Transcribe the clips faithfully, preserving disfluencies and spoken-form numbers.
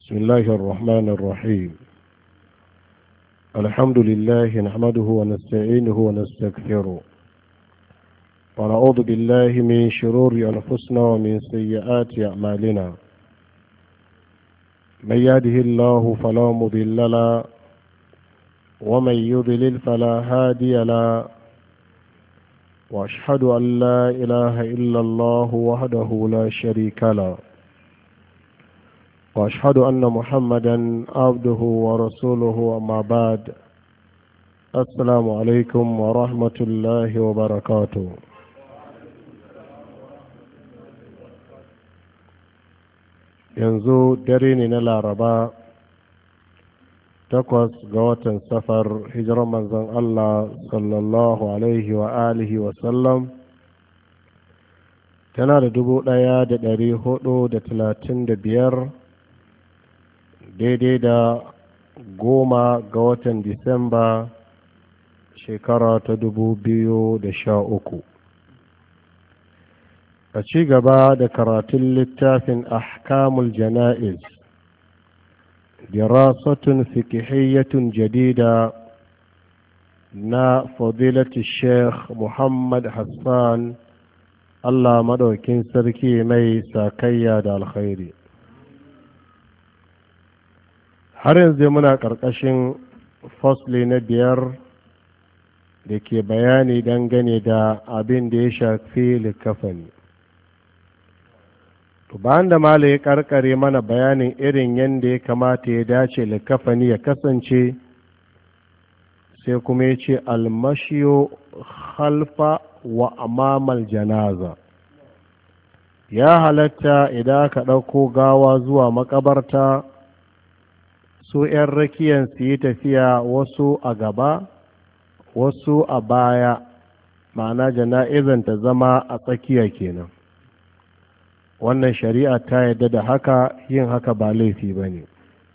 بسم الله الرحمن الرحيم. الحمد لله نحمده ونستعينه ونستغفره ونعوذ بالله من شرور أنفسنا ومن سيئات أعمالنا. من يهده الله فلا مضل له ومن يضلل فلا هادي له، وأشهد أن لا إله إلا الله وحده لا شريك له، وأشهد أن محمدا عبده ورسوله. أما بعد، السلام عليكم ورحمة الله وبركاته. yanzu dare ne na laraba takwas ga watan safar hijirar manzon Allah sallallahu alaihi wa alihi wa sallam tana da dubu ɗaya da ɗari hudu da talatin da biyar, daidai da goma ga watan disamba shekara ta dubu biyu da sha uku. a ci gaba da karatun littafin ahkamul jana'iz dirasatun fikihiyyatun jadida na fadilati sheikh muhammad hassan, allah maɗaukin sarki mai sakayya da alkhairi. har yanzu muna ƙarƙashin fasli na biyar da ke bayani dangane da abin da ya shafi likafani. to bayan da mala ya ƙarƙare mana bayanin irin yadda ya kamata ya dace likafani ya kasance, sai kuma ya ce almashiyo khalfa wa amamal janaza. ya halatta idan ka ɗauko gawa zuwa makabarta, su 'yan rakiyan su yi tafiya, wasu a gaba wasu a baya, ma'ana jana'izan ta zama a tsakiya kenan. wannan shari'a ta yadda da haka, yin haka ba laifi ba ne.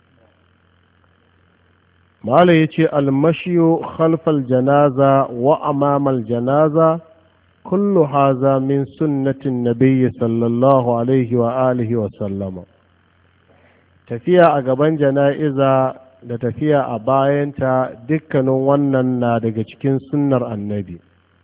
mala ya ce almashiyo khalfal janaza wa amamal janaza kullu haza min sunnatin nabiyyi sallallahu alaihi wa alihi wa sallama. tafiya a gaban jana'iza da tafiya a bayanta dukkanin wannan na daga cikin sunnar annabi.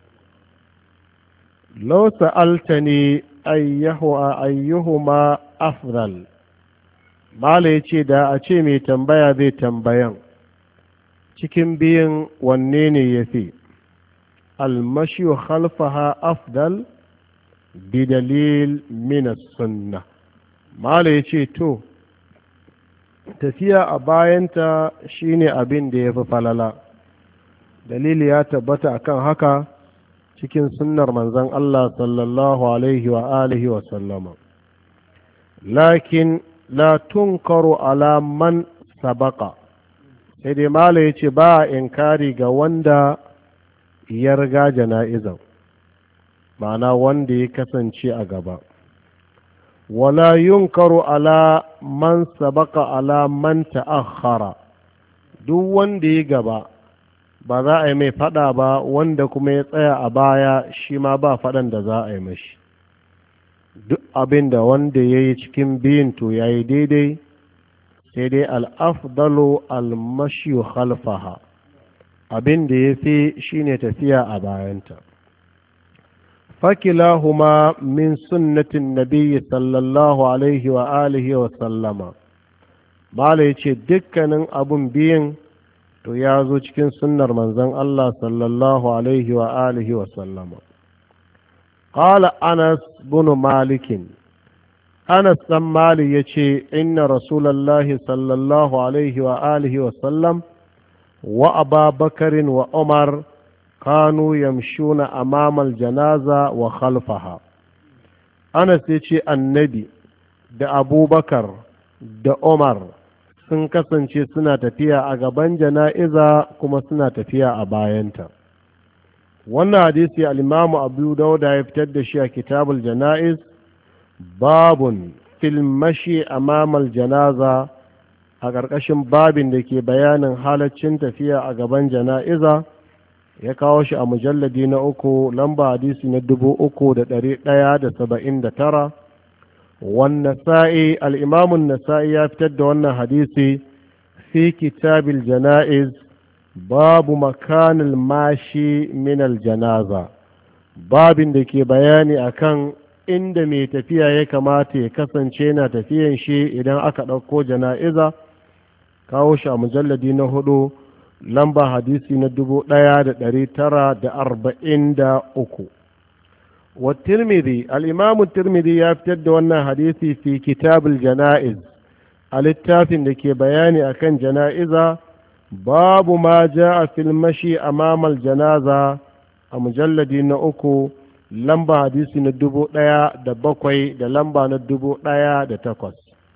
law sa'altani ayyuhuma afdal, mala yace da a ce mai tambaya zai tambayan cikin biyun wanne ne yafi, almashi khalfaha afdal bi dalil min as-sunnah. mala yace to tafiya a bayanta shine abin da ya fi falala, dalili ya tabbata akan haka cikin sunnar manzon Allah sallallahu alaihi wa alihi wa sallama. lakin la tunkaru ala man sabaka, sai dai mala yace ba inkari ga wanda ya riga jana'izan, ma'ana wanda ya kasance a gaba. wala yunkaru ala man sabaka ala man ta'akhkhara, duk wanda ya gaba ba za a yi mai fada ba, wanda kuma ya tsaya a baya shi ma ba fadan da za a yi mashi. duk abin da wanda ya yi cikin biyun to ya yi daidai, sai dai al'afdalu al-mashiyu khalfaha, abin da ya fi shine tafiya a bayanta. fakilahuma min sunnatin nabiyyi sallallahu alaihi wa alihi wa sallama. mala ya ce dukkanin abun biyun to ya zo cikin sunnar manzon Allah sallallahu alaihi wa alihi wa sallama. qala anas bin malikin, anas dan malik yace inna rasulullahi sallallahu alaihi wa alihi wa sallam wa ababakarin wa umar kanu yamshuna amamal janaza wa khalfaha. anas yace annabi da abubakar da umar sun kasance suna tafiya a gaban jana'iza kuma suna tafiya a bayanta. wannan hadisi al-imamu abu dauda ya fitar da shi a kitabul jana'iz, babun fil mashi amamal janaza, a ƙarƙashin babin da ke bayanin halaccin tafiya a gaban jana'iza. ya kawo shi a mujalladi na uku, lamba hadisi na dubu uku da ɗari ɗaya da saba'in da tara, والنسائي الإمام النسائي يفتد وانا حديثي في كتاب الجنائز باب مكان الماشي من الجنازة باب دكي بياني أكان inda mai tafiya ya kamata ya kasance na tafiyan shi idan aka ɗauko jana'iza kawo shi a mujalladi na hudu lamba hadisi na dubu ɗaya da ɗari tara da arba'in da uku wa tirmidhi al-imamu tirmidhi ya fitar da wannan hadisi fi kitabul jana'iz a littafin da ke bayani akan jana'iza babu ma ja'a fil mashi amamal janaza a mujalladi na uku lamba hadisi na dubu ɗaya da bakwai da lamba na dubu ɗaya da takwas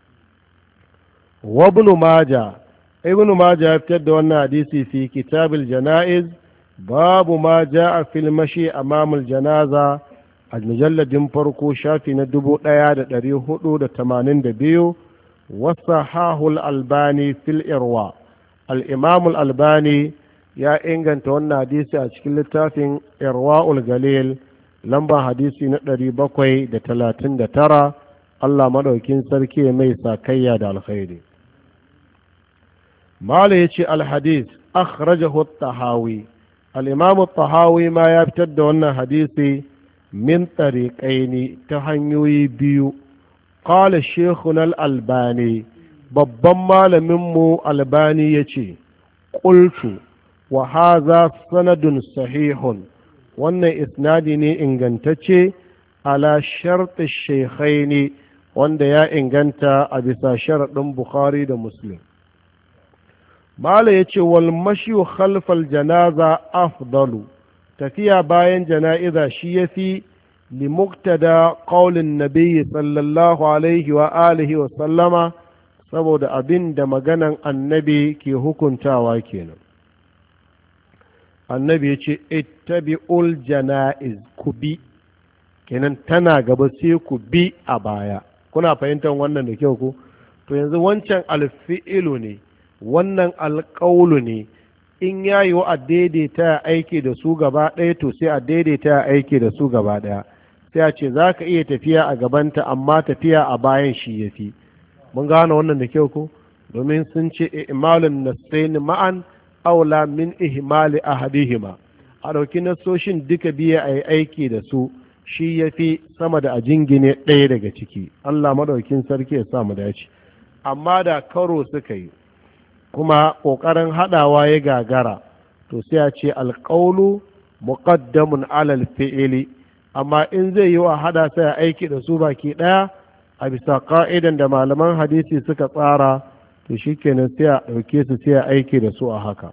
wa ibn maja ibn maja ya fitar da wannan hadisi fi kitabil jana'iz babu ma ja'a fil mashi amamul janaza a mujalladin farko shafi na dubu ɗaya da ɗari hudu da tamanin da biyu wasa hahul albani fil irwa al-imamul albani ya inganta wannan hadisi a cikin littafin irwa'ul galil lamba hadisi na ɗari bakwai da talatin da tara Allah maɗaukin sarki mai sakayya da alkhairi mala ya ce alhadis akhrajahu tahawi al-imam tahawi ma ya fitar da wannan hadisi min tariqaini ta hanyoyi biyu qala shaykhuna al-albani babban malamin mu albani yace qultu wa hadha sanadun sahihun wannan isnadi ne ingantacce ala sharti shekhai ne wanda ya inganta a bisa sharaɗin bukhari da muslim mala ya ce wal mashiyu khalfal janaza afdalu tafiya bayan jana'iza shi ya fi limuktada ƙaulin nabiyyi sallallahu alaihi wa alihi wa sallama saboda abin da maganan annabi ke hukuntawa kenan annabi ya ce ittabi'ul jana'iz ku bi kenan tana gaba sai ku bi a baya kuna fahimtar wannan da kyau ku to yanzu wancan alfi'ilu ne wannan alƙaulu ne in yayi wa a daidaita aiki da su gaba ɗaya to sai a daidaita aiki da su gaba ɗaya sai a ce za ka iya tafiya a gabanta amma tafiya a bayan shi ya fi mun gane wannan da kyau ku domin sun ce imalun nasaini ma'an aula min ihmali ahadihima a ɗauki nasoshin duka biya a yi aiki da su shi ya fi sama da a jingine ɗaya daga ciki Allah maɗaukin sarki ya sa mu dace amma da karo suka yi kuma ƙoƙarin haɗawa ya gagara to sai a ce alƙaulu muqaddamun alal fi'ili amma in zai yi wa haɗa sai a aiki da su baki ɗaya a bisa ƙa'idan da malaman hadisi suka tsara to shi kenan sai a ɗauke su sai a aiki da su a haka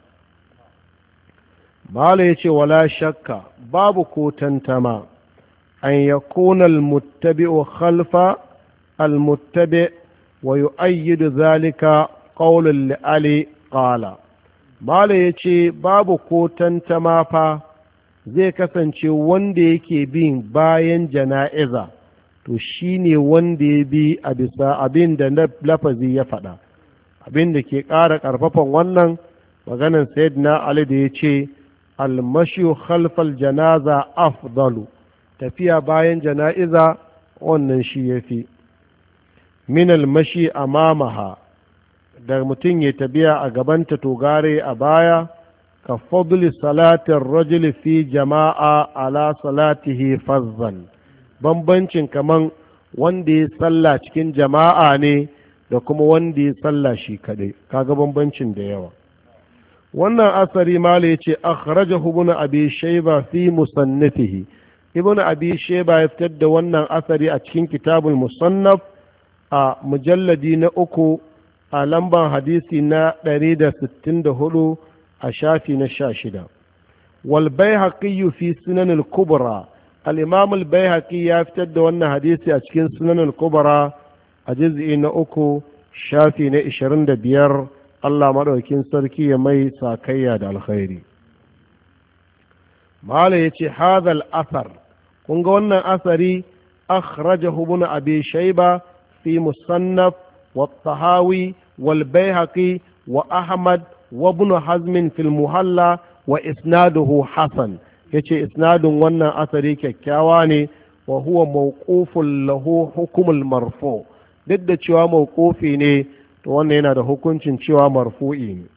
mala ya ce wala shakka babu ko tantama an ya kuna almuttabi'u khalfa almuttabi wa yu'ayyidu zalika qawlun li ali qala mala ya ce babu ko tantama fa zai kasance wanda yake bin bayan jana'iza to shine wanda ya bi a bisa abin da lafazi ya faɗa abin da ke ƙara ƙarfafan wannan maganan sayyidina ali da ya ce almashiyu khalfal janaza afdalu tafiya bayan jana'iza wannan shi ya fi min almashi amamaha da mutum ya tabiya a gabanta togare a baya ka fadli salatin rajuli fi jama'a ala salatihi fazzan bambancin kaman wanda ya salla cikin jama'a ne da kuma wanda ya salla shi kaɗai kaga bambancin da yawa wannan asari mala ya ce akhrajahu ibn abi shayba fi musannafihi ibn abi shayba ya fitar da wannan asari a cikin kitabul musannaf a mujalladi na uku a lamban hadisi na ɗari da sittin da hudu a shafi na sha shida wal baihaqi fi sunan al-kubra al-imam al-baihaqi ya fitar da wannan hadisi a cikin sunan al-kubra a juz'i na uku shafi na ishirin da biyar Allah maɗaukin sarki ya mai sakayya da alkhairi mala ya ce hadal asar kun ga wannan asari akhrajahu ibn abi shayba fi musannaf wa tahawi wal baihaqi wa ahmad wa ibn hazm fil muhalla wa isnaduhu hasan yace isnadun wannan asari kyakkyawa ne wa huwa mawqufun lahu hukumul marfu, duk da cewa mawqufi ne to wannan yana da hukuncin cewa marfu'i ne.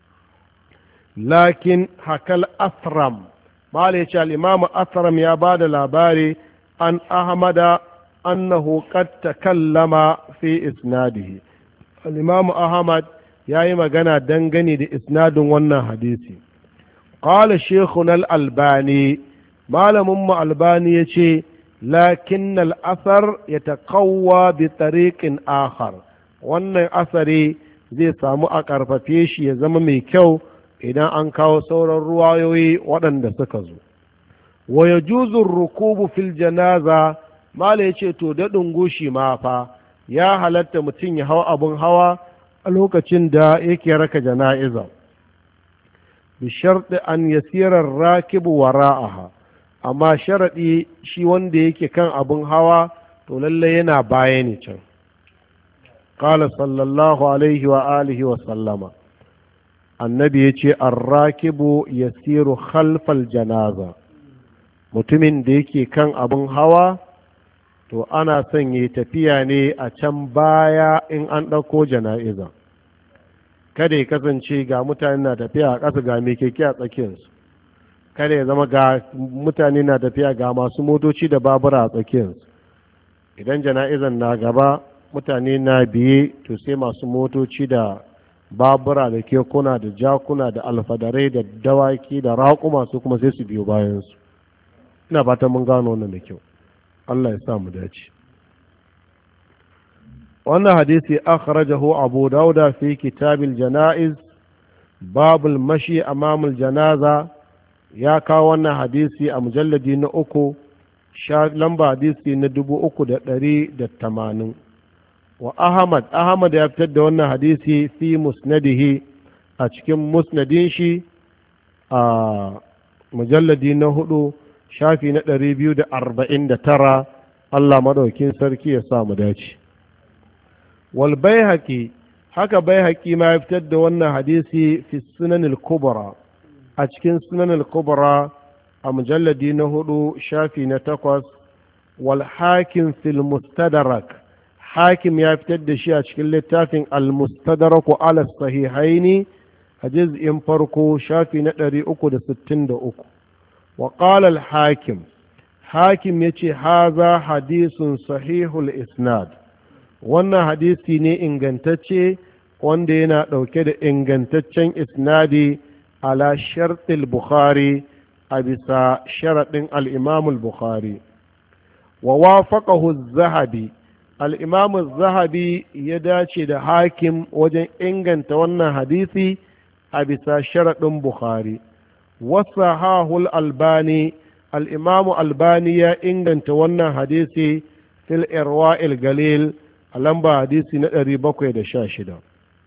Lakin hakal asram, mala ya ce al-imam asram ya ba da labari an ahmada annahu qad takallama fi isnadihi. al-imam ahmad ya yi magana dangane da isnadin wannan hadisi. qala shaykhuna al-albani, malamin mu albani yace lakin al-athar yataqawwa bi tariqin akhar, wannan asari zai samu a karfafe shi ya zama mai kyau idan an kawo sauran ruwayoyi waɗanda suka zo. wa yajuzu rukubu fil janaza, mala yace to daɗin gushi ma fa ya halatta mutum ya hau abun hawa a lokacin da yake raka jana'iza, bi sharɗi an yasira rakibu wara'aha, amma sharaɗi shi wanda yake kan abun hawa to lalle yana baya ne can. qala sallallahu alaihi wa alihi wa sallama, annabi yace ar-rakibu yasiru khalfal janaza, mutumin da yake kan abun hawa to ana son ya tafiya ne a can baya in an ɗauko jana'iza. Kada ya kasance ga mutane na tafiya a ƙasa ga mai keke a tsakiyarsu, kada ya zama ga mutane na tafiya ga masu motoci da babura a tsakiyarsu. Idan jana'izan na gaba mutane na biye to sai masu motoci da babura da kekuna da jakuna da alfadarai da dawaki da raƙuma su kuma sai su biyo bayansu. Ina fatan mun gano wannan da kyau. Allah ya sa mu dace. wannan hadisi akhrajahu Abu Dawud fi kitabil janaiz babul mashi amamul janaza, ya kawo wannan hadisi a mujalladi na uku lamba hadisi na dubu uku da ɗari da tamanin. wa Ahmad Ahmad ya fitar da wannan hadisi fi musnadihi a cikin musnadin shi a mujalladi na hudu shafi na ɗari biyu da arba'in da tara. Allah madaukin sarki ya sa mu dace. wal baihaqi, haka baihaqi ma ya fitar da wannan hadisi fi sunan al-kubra a cikin sunan al-kubra a mujalladi na hudu shafi na takwas. wal hakim fil mustadrak, hakim ya fitar da shi a cikin littafin al-mustadrak ala sahihaini a juz'in farko shafi na ɗari uku da sittin da uku. wa qala al-hakim, hakim yace haza hadisun sahihul isnad, wannan hadisi ne ingantacce wanda yana ɗauke da ingantaccen isnadi ala shartil bukhari, a bisa sharaɗin al'imamul bukhari. wa wafaqahu zahabi, al'imamu zahabi ya dace da hakim wajen inganta wannan hadisi a bisa sharaɗin bukhari. wasahahul albani, al'imamu albani ya inganta wannan hadisi fil irwa'il galil a lamba hadisi na ɗari bakwai da sha shida.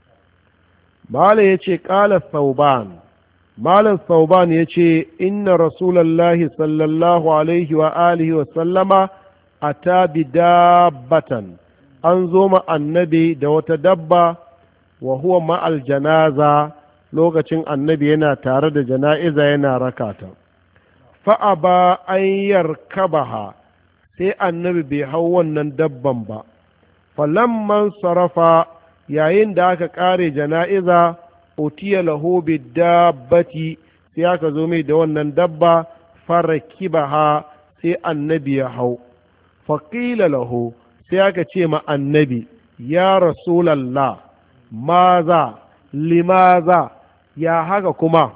Malam ya ce ƙala sauban, Malam sauban ya ce inna rasulallahi sallallahu alaihi wa alihi wa sallama a tabi dabbatan, an zo ma annabi da wata dabba wa huwa ma'al janaza, lokacin annabi yana tare da jana'iza yana rakata. fa'aba an yarkabaha, sai annabi bai hau wannan dabban ba. falamman sarafa, yayin da aka ƙare jana'iza, utiya lahu bidabbati, sai aka zo mai da wannan dabba, farakibaha, sai annabi ya hau. faƙila lahu, sai aka ce ma annabi, ya rasulallah, maza, limaza, ya haka kuma,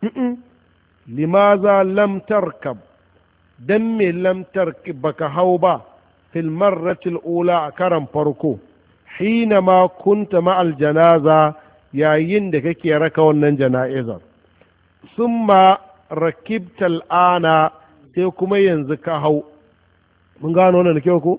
limaza lam tarkab, dan me lam tarkib baka hau ba fil marratil ula a karan farko, hina ma kunta ma'al janaza, yayin da kake raka wannan jana'izar. summa rakibtal ana, sai kuma yanzu ka hau. mun gano wannan da kyau ko?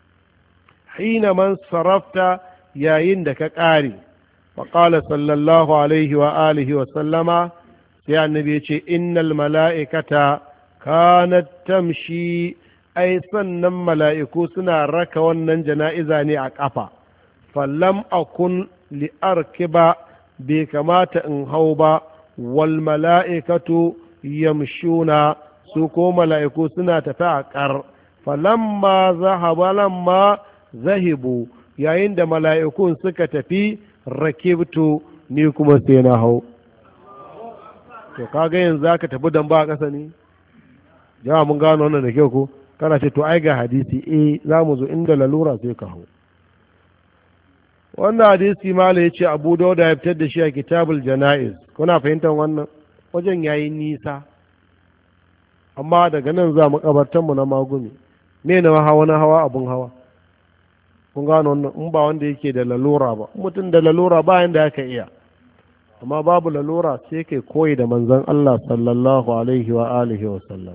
hina man sarafta, yayin da ka ƙare. faƙala sallallahu alaihi wa alihi wa sallama, sai annabi ya ce innal mala'ikata kanat tamshi, ai sannan mala'iku suna raka wannan jana'iza ne a ƙafa. fallam akun li'arkiba, bai kamata in hau ba. wal mala'ikatu yamshuna, su ko mala'iku suna tafi a ƙar. falamma zahaba lamma zahibu yayin da mala'ikun suka tafi rakibtu ni kuma sai na hau. To kaga yanzu zaka tafi dan ba ƙasa ne jama'a mun gano wannan da kyau ko kana ce to ai ga hadisi eh za mu zo inda lalura sai ka hau. Wannan hadisi mala yace Abu Dawud ya fitar da shi a Kitabul Janaiz. Kuna fahimtar wannan wajen yayi nisa amma daga nan za mu kabartan mu na magumi me na hawa na hawa abun hawa. Kun gano wannan in ba wanda yake da lalura ba mutum da lalura ba yanda yake iya amma babu lalura sai kai koyi da manzon Allah sallallahu alaihi wa alihi wa sallam.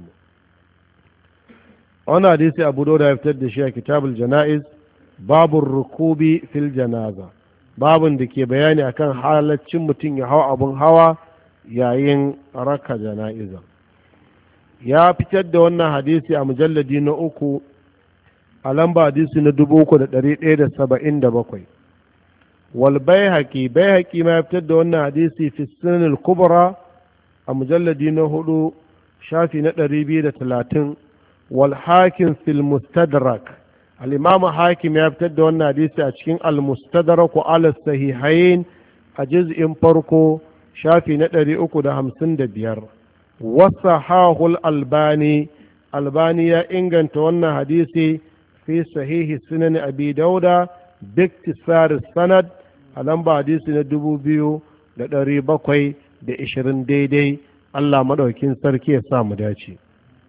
Wannan hadisi Abu Dawud ya fitar da shi a Kitabul Janaiz babu rukubi fil janaza babun da ke bayani akan halaccin mutum ya hau abun hawa yayin raka jana'iza. Ya fitar da wannan hadisi a mujalladi na uku a lamba hadisi na dubu uku da ɗari ɗaya da saba'in da bakwai. Wal Baihaqi Baihaqi ma ya fitar da wannan hadisi fi Sunan al-Kubra a mujalladi na hudu shafi na ɗari biyu da talatin. Wal Hakim fil Mustadrak al-Imam Hakim ya fitar da wannan hadisi a cikin al-Mustadrak ala sahihain a juz'in farko shafi na ɗari uku da hamsin da biyar. Wasahahul Albani Albani ya inganta wannan hadisi fi sahihi sunan Abi Dauda biktisar sanad a lamba hadisi na dubu biyu da ɗari bakwai da ishirin daidai. Allah maɗaukin sarki ya sa mu dace.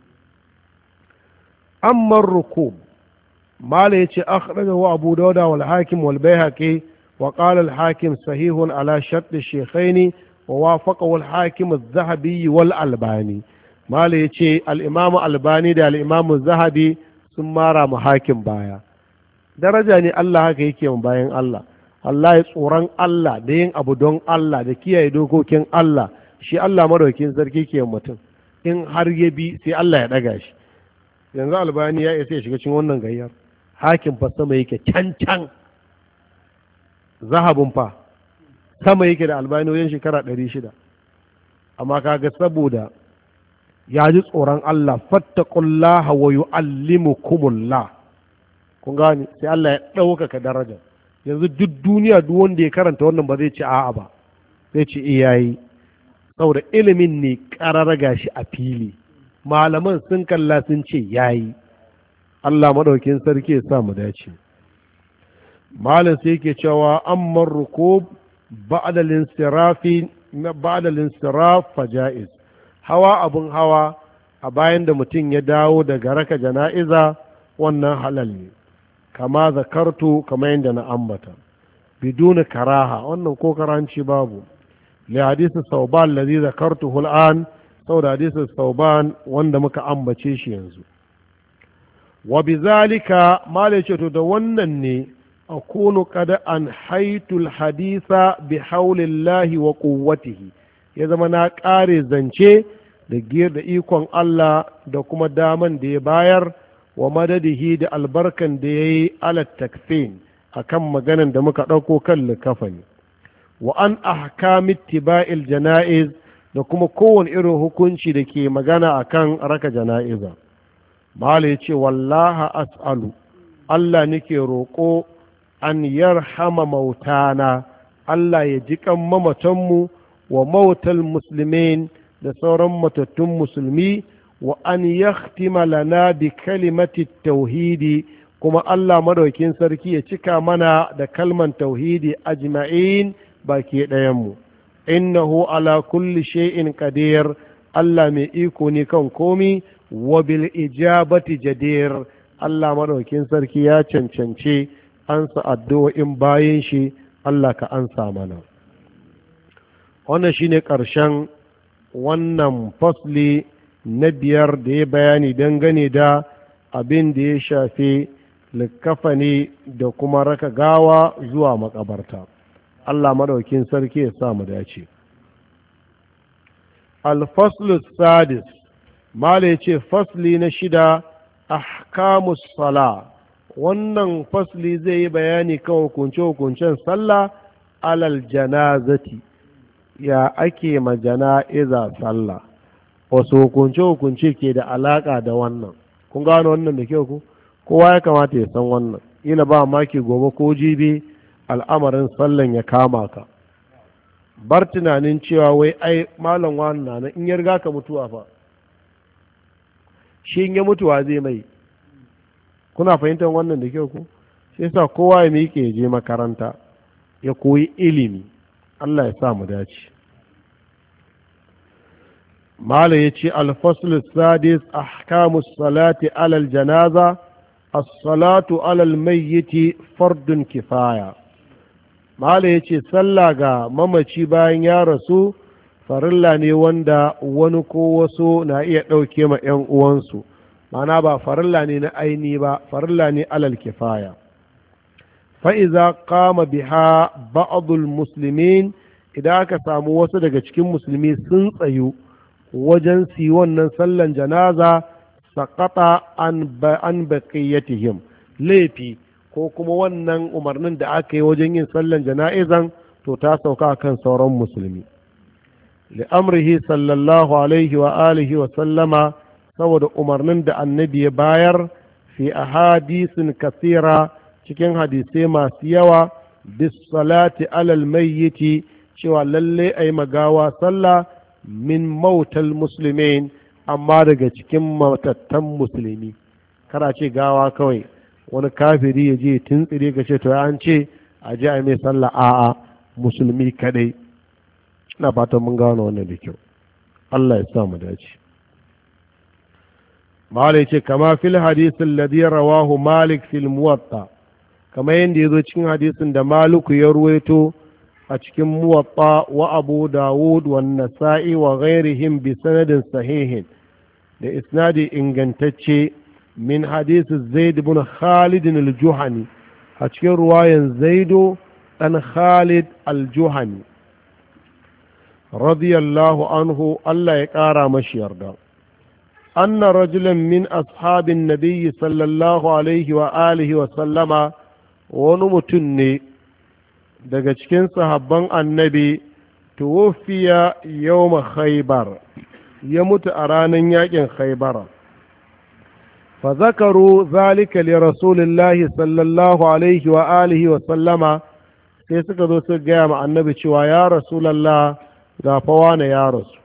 Amma rukub mala yace akhrajahu Abu Dauda wal Hakim wal Baihaqi wa qala al Hakim sahihun ala shart ash-shaykhaini wa wafaqahu al Hakim az-Zahabi wal Albani. Mala yace al-Imam Albani da al-Imam az-Zahabi sun mara mu Hakim baya. Daraja ne Allah haka yake mu bayan Allah. Allah ya tsoron Allah da yin abu don Allah da kiyaye dokokin Allah shi Allah madaukin sarki ke mutum in har ya bi sai Allah ya daga shi. Yanzu Albani ya isa ya shiga cikin wannan gayyar. Hakim fa sama yake can can. Zahabin fa sama yake da Albani wajen shekara ɗari shida. Amma kaga saboda ya ji tsoron Allah fattaqullaha wa yu'allimukumullah. Kun gani sai Allah ya ɗaukaka daraja. Yanzu duk duniya duk wanda ya karanta wannan ba zai ce a'a ba. Zai ce iyayi. Saboda ilimin ne ƙararraga shi a fili. Malaman sun kalla sun ce yayi. Allah maɗaukin sarki ya sa mu dace. Malam sai yake cewa amman rukub ba'da al-insirafi ba'da al-insiraf fajaiz. Hawa abun hawa a bayan da mutum ya dawo daga raka jana'iza wannan halal ne. Kama zakartu kama yadda na ambata. Biduna karaha wannan ko karanci babu. Li hadisi Sauban ladhi zakartuhu al-an saboda hadisin Sauban wanda muka ambace shi yanzu. Wa bizalika malai ce to da wannan ne akunu qad an haitul haditha bi haulillahi wa quwwatihi ya zama na ƙare zance da giyar da ikon Allah da kuma daman da ya bayar wa madadihi da albarkan da ya yi alat takfin a kan maganan da muka ɗauko kan likafani wa an ahkamit tiba'il jana'iz da kuma kowane irin hukunci da ke magana a kan raka jana'iza. Mala ya ce wallaha as'alu Allah nake roƙo an yarhama mautana Allah ya ji kan mamatanmu wa mautal musulmin da sauran matattun musulmi wa an yakhtima lana bi kalimati tauhidi kuma Allah madaukin sarki ya cika mana da kalman tauhidi ajma'in baki ɗayanmu innahu ala kulli shay'in qadir Allah mai iko ne kan komi wa bil ijabati jadir Allah madaukin sarki ya cancance ansa addu'o'in bayin shi Allah ka ansa mana. Wannan shine ƙarshen wannan fasli na biyar da ya bayani dangane da abin da ya shafi likafani da kuma raka gawa zuwa makabarta. Allah madaukin sarki ya sa mu dace. Al-faslu sadis mala yace fasli na shida ahkamus sala. Wannan fasli zai yi bayani kan hukunce-hukuncen sallah alal janazati ya ake ma jana'iza sallah wasu hukunce-hukunce ke da alaƙa da wannan kun gano wannan da kyau ku kowa ya kamata ya san wannan ila ba maki gobe ko jibi al'amarin sallan ya kama ka bar tunanin cewa wai ai malam wani na in ya riga ka mutuwa fa shi in ya mutuwa zai mai kuna fahimtar wannan da kyau ku shi yasa kowa ya miƙe ya je makaranta ya koyi ilimi Allah ya sa mu dace malam ya ce alfasul sadis ahkamus salati alal janaza as-salatu alal mayyiti fardun kifaya malam ya ce sallah ga mamaci bayan ya rasu farilla ne wanda wani ko wasu na iya ɗauke ma 'yan uwansu mana ba farilla ne na aini ba farilla ne alal kifaya fa'iza kama biha ba'adul musulmin idan aka samu wasu daga cikin musulmi sun tsayu wajen si wannan sallan janaza sakata an baƙiyyatihim laifi ko kuma wannan umarnin da aka yi wajen yin sallan jana'izan to ta sauka kan sauran musulmi li'amrihi sallallahu alaihi wa alihi wa sallama saboda umarnin da annabi ya bayar fi ahadisin kasira cikin hadisai masu yawa bis salati alal mayyiti cewa lalle ai magawa sallah min mautal muslimin amma daga cikin matattan musulmi kara ce gawa kawai wani kafiri ya je tuntsire ka ce to an ce a je a mai sallah a'a musulmi kadai ina fatan mun gano wannan da kyau Allah ya sa mu dace malai ce kama fil hadisin ladhi rawahu malik fil muwatta kama yanda yazo cikin hadisin da maliku ya ruwaito a cikin muwatta wa abu dawud wa nasa'i wa ghairihim bi sanadin sahihin da isnadi ingantacce min hadisi zaid ibn khalid al-juhani a cikin ruwayan zaido dan khalid al-juhani radiyallahu anhu Allah ya ƙara mashi yarda anna rajulan min ashabin nabiyyi sallallahu alaihi wa alihi wa sallama wani mutum ne daga cikin sahabban annabi tuwfiya yawma khaybar ya mutu a ranar yakin khaybara fa zakaru zalika li rasulillahi sallallahu alaihi wa alihi wa sallama sai suka zo su gaya ma annabi cewa ya rasulallah ga fawa na ya rasu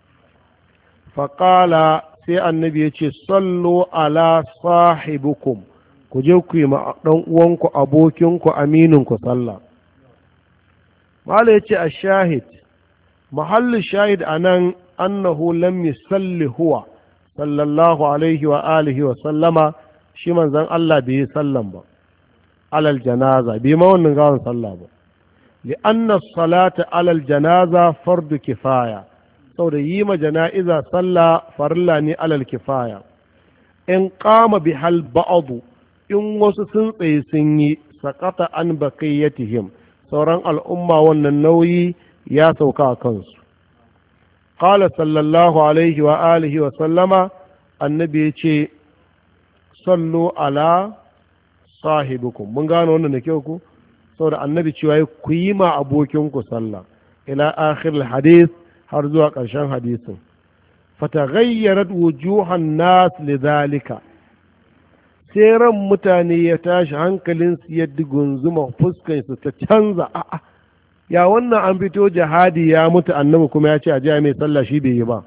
faƙala sai annabi ya ce sallo ala sahibukum ku je ku yi ma ɗan uwanku abokinku amininku sallah mala ya ce a shahid mahallu shahid a nan annahu lam yusalli huwa sallallahu alaihi wa alihi wa sallama shi manzon Allah bai yi sallan ba alal janaza bai ma wannan gawan sallah ba لأن الصلاة على الجنازة فرض كفاية saboda yi ma jana'iza sallah farilla ne alal kifaya in qama bihal ba'du in wasu sun tsaye sun yi sakata an baqiyatihim sauran al'umma wannan nauyi ya sauka a kansu qala sallallahu alaihi wa alihi wa sallama annabi ya ce sallu ala sahibukum mun gano wannan da kyau ku saboda annabi cewa ku yi ma abokinku sallah ila akhir hadith har zuwa ƙarshen hadisin fataghayyarat wujuhan nas lidhalika sai ran mutane ya tashi hankalin su ya digunzuma fuskan su ta canza a'a ya wannan an fito jihadi ya mutu annabi kuma ya ce a jiya mai sallah shi bai yi ba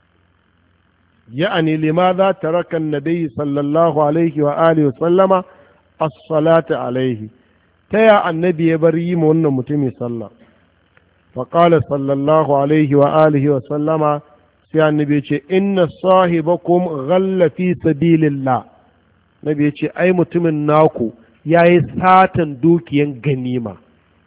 ya'ani limadha taraka an-nabi sallallahu alaihi wa alihi wa sallama as-salata alaihi ta ya annabi ya bar yi ma wannan mutumin sallah faƙala sallallahu alaihi wa alihi wa sallama sai annabi ce inna sahibakum ghalla fi sabilillah nabi ce ai mutumin naku yayi satan dukiyan ganima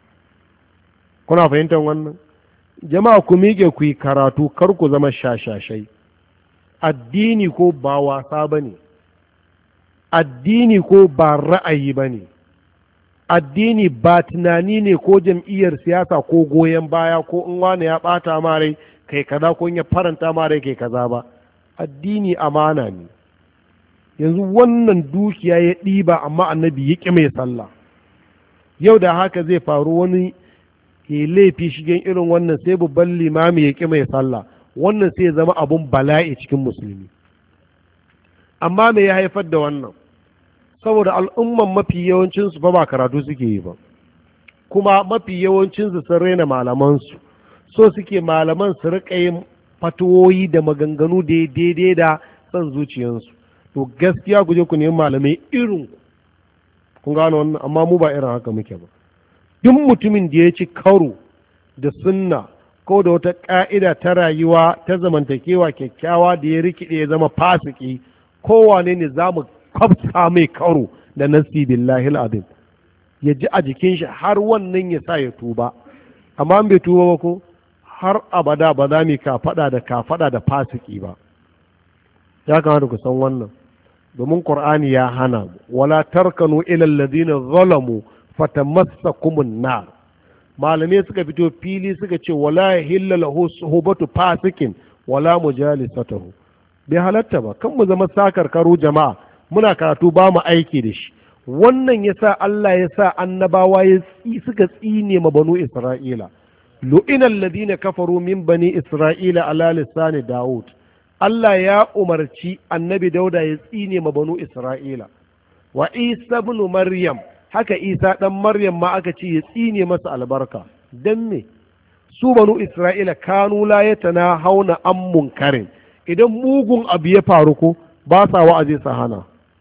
kuna fahimtar wannan jama'a ku miƙe ku yi karatu kar ku zama shashashai addini ko ba wasa bane addini ko ba ra'ayi bane addini ba tunani ne ko jam'iyyar siyasa ko goyon baya ko in wani ya ɓata ma rai kai kaza ko in ya faranta ma rai kai kaza ba addini amana ne yanzu wannan dukiya ya ɗiba amma annabi ya ƙi mai sallah yau da haka zai faru wani ya laifi shigen irin wannan sai babban limami ya ƙi mai sallah wannan sai ya zama abun bala'i cikin musulmi amma me ya haifar da wannan? Saboda al'umman mafi yawancinsu ba ba karatu suke yi ba, kuma mafi yawancinsu sun raina malamansu, so suke malaman su riƙa yin fatuwoyi da maganganu da daidai da son zuciyarsu. To gaskiya ku je ku nemi malamai irin kun gano wannan, amma mu ba irin haka muke ba. Duk mutumin da ya ci karo da sunna ko da wata ƙa'ida ta rayuwa ta zamantakewa kyakkyawa da ya rikide ya zama fasiki, kowane ne za mu kwafta mai karo da nasi billahi al'azim, ya ji a jikin shi har wannan ya sa ya tuba. Amma bai tuba ba ko har abada ba za mu kafaɗa da kafaɗa da fasiki ba. Ya kamata ku san wannan, domin Qur'ani ya hana mu, wala tarkanu ila alladhina zalamu fatamassakumun nar. Malamai suka fito fili suka ce wala yahilla lahu suhbatu fasikin wala mujalisatuhu. Bai halatta ba, kan mu zama sakar karo jama'a muna karatu ba mu aiki da shi. Wannan yasa Allah ya sa annabawa ya suka tsine ma banu Isra'ila. Lu'ina alladhina kafaru min bani Isra'ila ala lisani Dawud. Allah ya umarci annabi Dauda ya tsine ma banu Isra'ila. Wa Isa ibn Maryam, haka Isa dan Maryam ma aka ce ya tsine masa albarka. Dan me? Su banu Isra'ila kanu la yatana hauna an munkarin. Idan mugun abu ya faru ko ba sa wa'azi sa hana.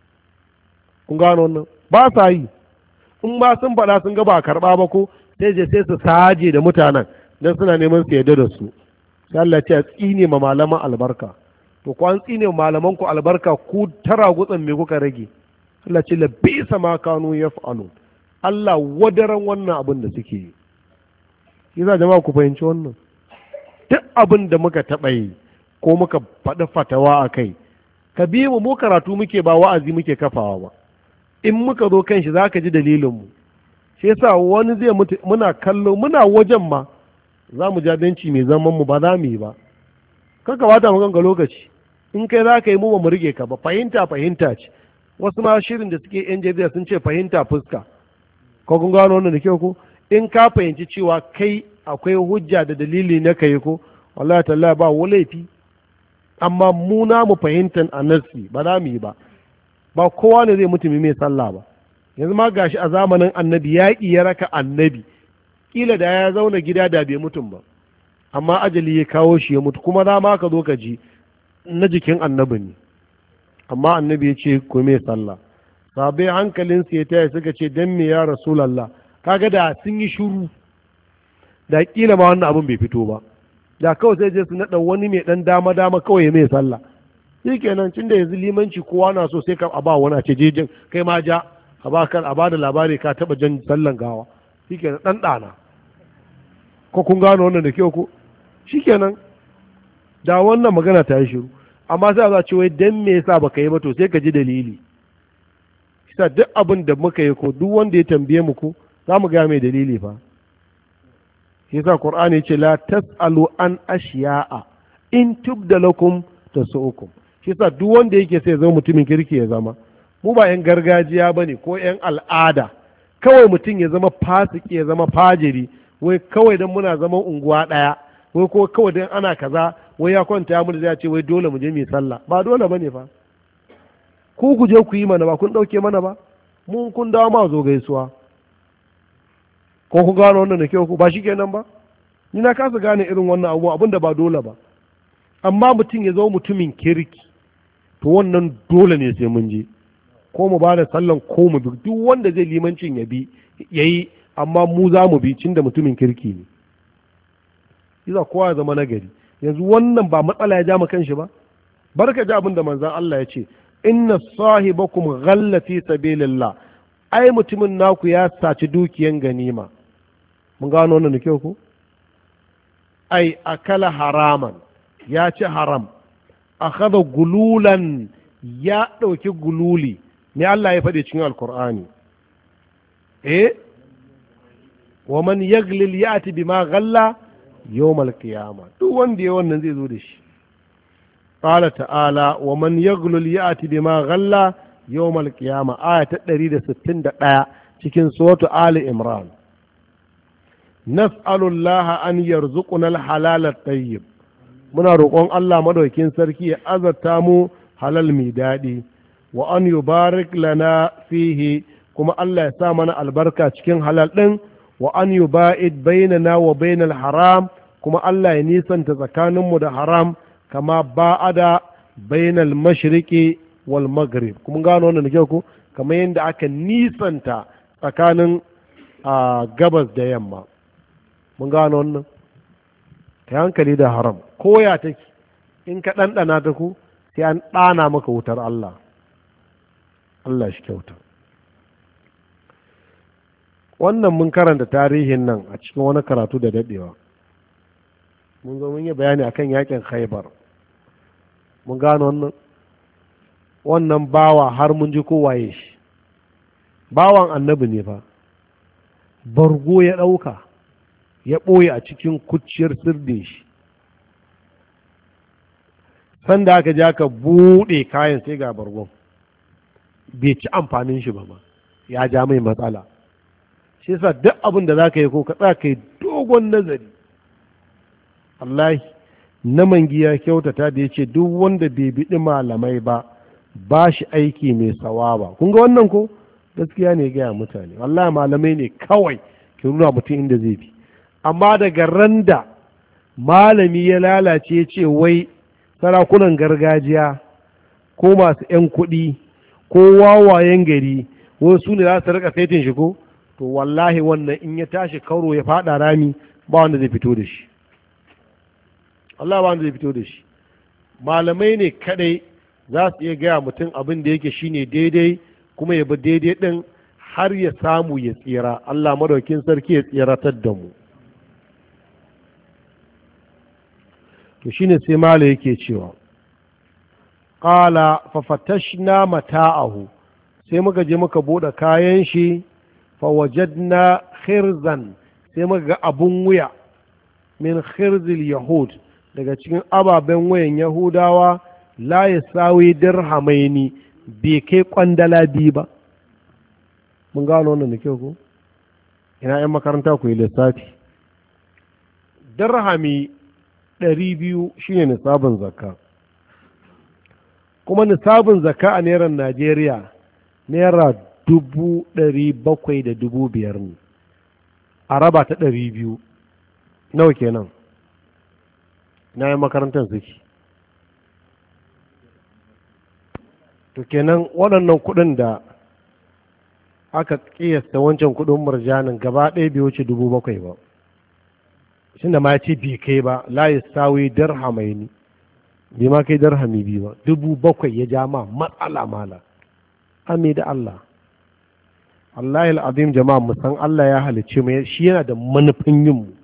Kun gano wannan? Ba sa yi. In ba sun faɗa sun ga ba karɓa ba ko sai je sai su saje da mutanen dan suna neman su yarda da su. Sai Allah ya ce tsine ma malaman albarka. To ku an tsine malaman ku albarka, ku tara gutsan me kuka rage? Allah ce la bisa ma kanu yaf'alu. Allah wadaran wannan abin da suke yi. Yasa jama'a ku fahimci wannan. Duk abin da muka taɓa yi ko muka faɗi fatawa a kai, ka bi mu mu karatu muke ba wa'azi muke kafawa ba. In muka zo kan shi za ka ji dalilinmu. Shi yasa wani zai mutu muna kallo muna wajen ma za mu ja benci mai zaman mu ba za mu yi ba. Kaka bata mu ganga lokaci. In kai za ka yi mu ba mu rike ka ba, fahimta fahimta ce. Wasu ma shirin da suke yan jarida sun ce fahimta fuska. Ko kun gano wannan da kyau ko? In ka fahimci cewa kai akwai hujja da dalili na kai ko, wallahi tallahi ba laifi. Amma mu na mu fahimtan annasi ba za mu yi ba. Ba kowa ne zai mutu mai sallah ba. Yanzu ma gashi a zamanin annabi yaƙi ya raka annabi, kila da ya zauna gida da bai mutum ba, amma ajali ya kawo shi ya mutu, kuma za ma ka zo ka ji na jikin annabi ne, amma annabi ya ce ku mai sallah. Sabai hankalinsu ya taya suka ce dan me ya rasulallah, kaga da sun yi shuru da kila ma wannan abin bai fito ba, da kawai sai je su naɗa wani mai ɗan dama dama kawai ya mai sallah. Shi kenan tun da yanzu limanci kowa na so sai ka a ba wani a ce jejin kai ma ja a ba kan a ba da labari ka taɓa jan sallan gawa. Shi kenan ɗan ɗana ko kun gano wannan da kyau ko shi kenan da wannan magana ta yi shiru, amma sai a ce wai dan me yasa baka yi ba, to sai ka ji dalili. Sa duk abin da muka yi ko duk wanda ya tambaye mu ko za mu ga mai dalili fa. Yasa Qur'ani ce la tasalu an ashiya'a in tubda lakum tasu'ukum. Yasa duk wanda yake sai zama mutumin kirki ya zama, mu ba yan gargajiya bane ko yan al'ada. Kawai mutum ya zama fasiki ya zama fajiri, wai kawai dan muna zaman unguwa daya, wai ko kawai dan ana kaza, wai ya kwanta mu da zai ce wai dole mu je mu yi sallah. Ba dole bane fa. Ku ku je ku yi mana, ba kun ɗauke mana ba, mun kun dawo ma zo gaisuwa. Ko ku gano wannan da kyau ku ba shi kenan ba? Ni na kasa gane irin wannan abu abin da ba dole ba. Amma mutum ya zama mutumin kirki, to wannan dole ne sai mun je. Ko mu ba da sallan ko mu bi, duk wanda zai limancin ya bi ya yi, amma mu za mu bi cin da mutumin kirki ne. Iza kowa ya zama nagari. Yanzu wannan ba matsala ya ja mu kanshi ba? Barka ji abin da manzon Allah ya ce, inna sahibakum ghalla fi sabilillah, ai mutumin naku ya saci dukiyan ganima. Mun gano wannan da kyau ko? Ai akala haraman, ya ci haram. Akhadha gululan, ya dauki gululi. Ne Allah ya faɗi cikin Alkur'ani. Eh? Wa man yaglil ya'ti bima ghalla yawmal qiyamah. Duk wanda ya wannan zai zo da shi. قال تعالى ومن يغلل يأتي بما غلى يوم القيامة آية تدريد ستين دقاء cikin suratu Ali Imran. Nas'alullaha an yarzuquna al-halal at-tayyib. Muna roƙon Allah madaukakin sarki ya azarta mu halal mai daɗi, wa an yubarik lana fihi, kuma Allah ya sa mana albarka cikin halal ɗin, wa an yuba'id bainana wa bainal haram, kuma Allah ya nisanta tsakaninmu da haram kama ba'ada bainal mashriqi wal maghrib. Kuma gano wannan da kyau ko kamar yadda aka nisanta tsakanin a gabas da yamma. Mun gano wannan, ka hankali da haram koya take, in ka ɗanɗana ta ku sai an ɗana maka wutar Allah. Allah shi kyauta. Wannan mun karanta tarihin nan a cikin wani karatu da daɗewa, mun zo mun yi bayani akan yakin Khaibar. Mun gano wannan wannan bawa har mun ji kowaye shi, bawan annabi ne fa, bargo ya ɗauka ya ɓoye a cikin kuciyar sirdin shi, sanda aka ja ka buɗe kayan sai ga bargon, bai ci amfanin shi ba ma, ya ja mai matsala. Shi yasa duk abin da za ka yi ko ka tsaya ka yi dogon nazari. Allahi na mangi ya kyautata da ya ce duk wanda bai biɗi malamai ba ba shi aiki mai sawaba. Kun ga wannan ko gaskiya ne gaya mutane, wallahi malamai ne kawai ke nuna mutum inda zai bi. Amma daga randa malami ya lalace ce wai sarakunan gargajiya ko masu 'yan kuɗi ko wawayen gari wai su ne za su rika saitin shi ko, to wallahi wannan in ya tashi karo ya faɗa rami ba wanda zai fito da shi. Allah ba wanda zai fito da shi. Malamai ne kadai za su iya gaya mutum abin da yake shine daidai kuma ya bi daidai ɗin har ya samu ya tsira. Allah madaukin sarki ya tsiratar da mu. To shine sai mala yake cewa qala fa fatashna mata'ahu, sai muka je muka bude kayan shi, fa wajadna khirzan, sai muka ga abun wuya min khirzil yahud, daga cikin ababen wayan yahudawa, la yasawi dirhamaini, bai kai kwandala biyu ba. Mun gano wannan da kyau ko ina yan makaranta ku yi lissafi. Dirhami ɗari biyu shine nisabin zakka, kuma nisabin zakka a naira Najeriya naira dubu ɗari bakwai da dubu biyar ne, a raba ta ɗari biyu nawa kenan? Na yi makarantar suke. To kenan waɗannan kuɗin da aka ƙiyasta wancan kuɗin murjanin gaba ɗaya bai wuce dubu bakwai ba, shi da ma ya ce bai kai ba, la ya sawi dirhamai ne, bai ma kai dirhami biyu ba, dubu bakwai ya ja ma matsala mala. Ame da Allah, Allah al'azim jama'a mu san Allah ya halicce mu, shi yana da manufin yin mu.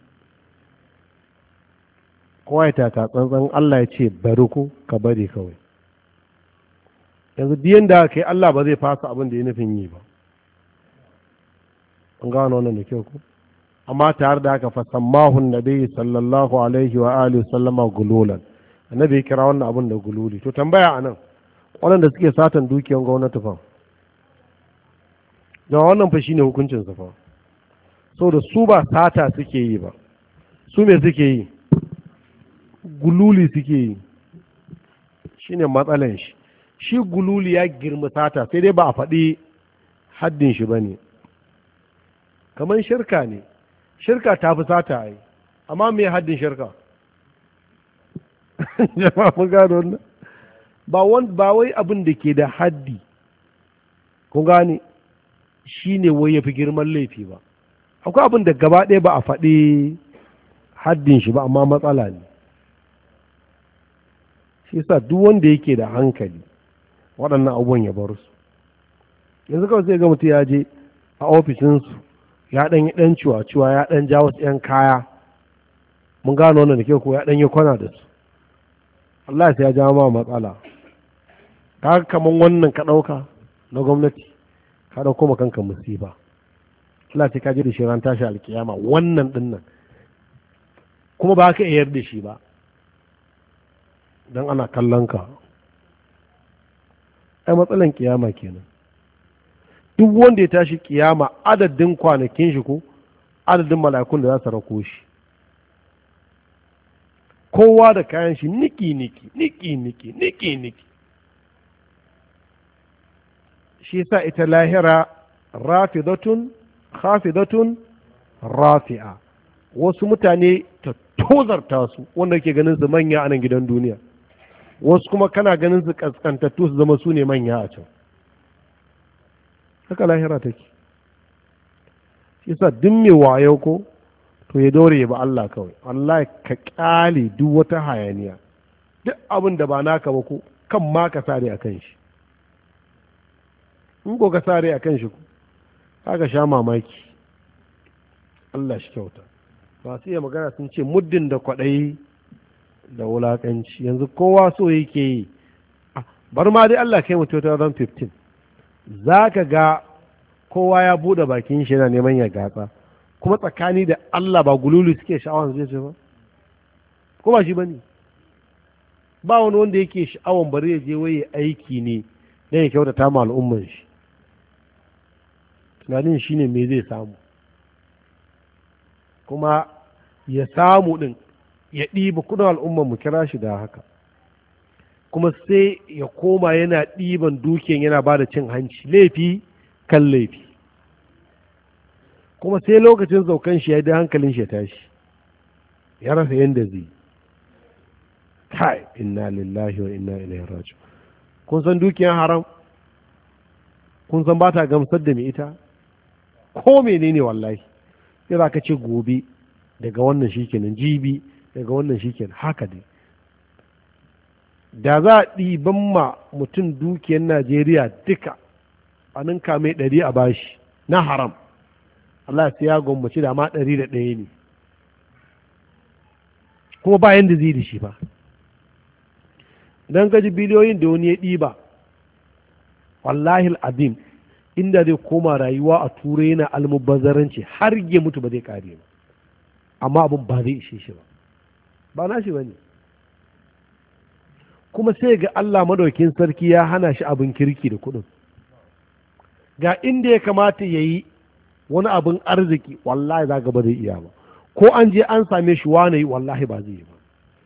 Kowa ya taka tsantsan, Allah ya ce bari ku ka bari kawai. Yanzu biyan da kai Allah ba zai fasa abin da ya nufin yi ba. An gano wannan da kyau ku? Amma tare da haka fasammahun nabi sallallahu alaihi wa alihi sallama gululan, annabi ya kira wannan abin da gululi. To tambaya anan, waɗanda suke satan dukiyar gwamnati fa, da wannan fa shine hukuncin sa fa, saboda su ba sata suke yi ba, su me suke yi? Gululi suke yi. Shine matsalan shi. Shi gululi ya girma sata, sai dai ba a faɗi haddin shi bane. Kamar shirka ne, shirka ta fi sata ai, amma me haddin shirka? Jama'a mun gano wannan? Ba wani ba wai abin da ke da haddi, kun gane, shi ne wai ya fi girman laifi ba. Akwai abin da gaba ɗaya ba a faɗi haddin shi ba, amma matsala ne. Shi yasa duk wanda yake da hankali waɗannan abubuwan ya bar su. Yanzu kawai sai ga mutum ya je a ofishinsu ya ɗan yi ɗan ciwa-ciwa, ya ɗan ja wasu ‘yan kaya, mun gano wannan da kyau ko ya ɗan yi kwana da su, Allah sai ya ja ma matsala. Ka kaman wannan ka ɗauka na gwamnati, ka ɗauko ma kanka musiba. Allah sai ka ji da shi ran tashi alkiyama wannan ɗin nan, kuma ba ka iya da shi ba, don ana kallon ka. Ai matsalan kiyama kenan. Duk wanda ya tashi kiyama adadin kwanakin shi ko adadin mala'ikun da za su rako shi, kowa da kayan shi niki niki niki niki niki niki. shi sa ita lahira rafidatun khafidatun rafi'a, wasu mutane ta tozarta su wanda ke ganin su manya a nan gidan duniya, wasu kuma kana ganin su kaskantattu su zama su ne manya a can. Haka lahira take. Shi sa duk mai wayo ko to ya dore ya ba Allah kawai. Allah ka kyale duk wata hayaniya, duk abin da ba naka ba ko kan ma ka sare a kan shi. In ko ka sare a kan shi haka sha mamaki. Allah shi kyauta. Masu iya magana sun ce muddin da kwaɗayi da wulaƙanci, yanzu kowa so yake yi. Bar ma dai Allah kai mu two thousand fifteen, za ka ga kowa ya buɗe bakin shi yana neman ya gatsa, kuma tsakani da Allah ba gululu suke sha'awan zai ce ba, ko ba shi ba ne? Ba wani wanda yake sha'awan bari ya je waye aiki ne don ya kyautata ma al'umman shi. Tunanin shi ne me zai samu, kuma ya samu ɗin ya ɗiba kudin al'umman mu kira shi da haka, kuma sai ya koma yana ɗiban dukiyan yana ba da cin hanci, laifi kan laifi, kuma sai lokacin saukan shi ya yi da hankalin shi ya tashi ya rasa yadda zai. kai inna lillahi wa inna ilaihi raji'un. Kun san dukiyan haram, kun san ba ta gamsar da mai ita ko menene wallahi. sai za ka ce gobe daga wannan shikenan, jibi daga wannan shikenan, haka dai. Da za a ɗiban ma mutum dukiyar Najeriya duka a ninka mai ɗari a bashi na haram, Allah sai ya gwammaci da ma ɗari da ɗaya ne, kuma ba yanda zai da shi ba. Idan gaji biliyoyin da wani ya ɗiba, wallahi al'adim inda zai koma rayuwa a turai yana almubazzaranci har ya mutu ba zai kare ba, amma abin ba zai ishe shi ba, ba na shi ba ne. Kuma sai ga Allah madaukin sarki ya hana shi abin kirki da kuɗin. Ga inda ya kamata ya yi wani abin arziki, wallahi za ga ba zai iya ba, ko an je an same shi wane yi, wallahi ba zai yi ba.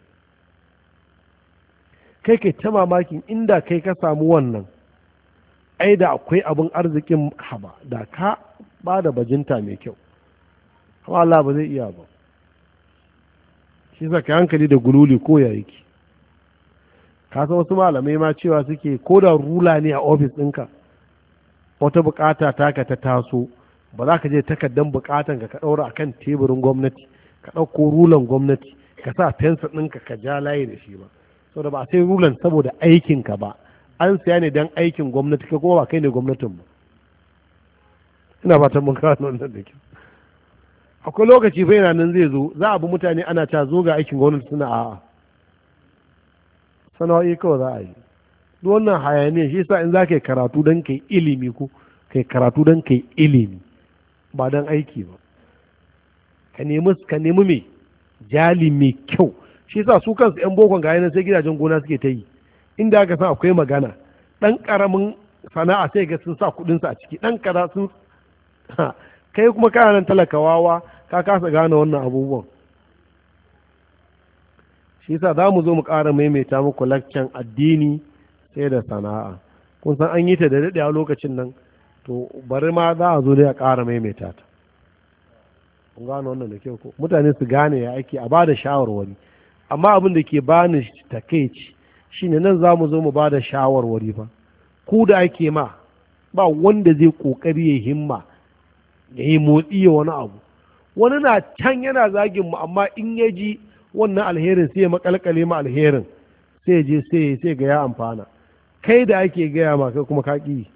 Kai kai ta mamakin inda kai ka samu wannan, ai da akwai abin arzikin haba, da ka ba da bajinta mai kyau, amma Allah ba zai iya ba. Shi sa ka hankali da gululi ko ya yake. Ka san wasu malamai ma cewa suke ko da rula ne a ofis ɗinka, wata bukata taka ta taso, ba za ka je takardan bukatan ka ka ɗaura a kan teburin gwamnati, ka ɗauko rulan gwamnati, ka sa fensir ɗinka ka ja layi da shi ba, saboda ba sai rulan saboda aikinka ba, an siya ne don aikin gwamnati, ka kuma ba kai ne gwamnatin ba. Ina fatan mun kawo wannan da kyau. Akwai lokaci fa yana nan zai zo, za a bi mutane ana ta zo ga aikin gwamnati, suna a'a, sana'o'i kawai za a yi. Duk wannan hayaniya shi yasa in za ka yi karatu don kai ilimi ko kai karatu don kai ilimi ba don aiki ba. Ka nemi ka nemi me jali mai kyau. Shi yasa su kansu yan bokon ga yanan sai gidajen gona suke ta yi. Inda aka san akwai magana, ɗan ƙaramin sana'a sai ga sun sa kuɗinsu a ciki, ɗan ƙara sun kai kuma kana nan talakawawa ka kasa gane wannan abubuwan. Shi yasa za mu zo mu ƙara maimaita muku lakcan addini sai da sana'a. Kun san an yi ta da daɗe a lokacin nan, to bari ma za a zo dai a ƙara maimaita ta. Kun gane wannan da kyau ko? Mutane su gane ya ake a ba da shawarwari. Amma abin da ke bani takeici shine nan za mu zo mu ba da shawarwari fa. Ku da ake ma ba wanda zai ƙoƙari ya himma ya yi motsi ya wani abu. Wani na can yana zagin mu, amma in ya ji wannan alherin sai ya makalkale ma alherin, sai je sai sai ga ya amfana. Kai da ake gaya ma kai kuma ka ƙi.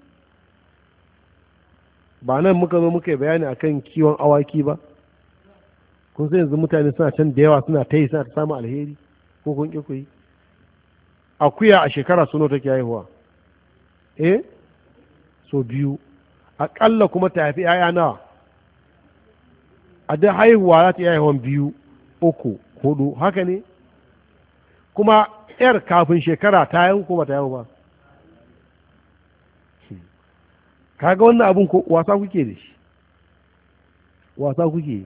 Ba nan muka zo muka yi bayani akan kiwon awaki ba, kun sai yanzu mutane suna can da yawa suna ta yi suna ta samun alheri, ko kun ƙi ku yi? Akuya a shekara suno take haihuwa, eh so biyu, aƙalla kuma ta haifi ‘ya'ya nawa, a da haihuwa za ta yi haihuwan biyu uku hudu, haka ne? Kuma ‘yar kafin shekara ta haihu ko ba ta haihu ba? Kaga wannan abin ko wasa kuke da shi, wasa kuke.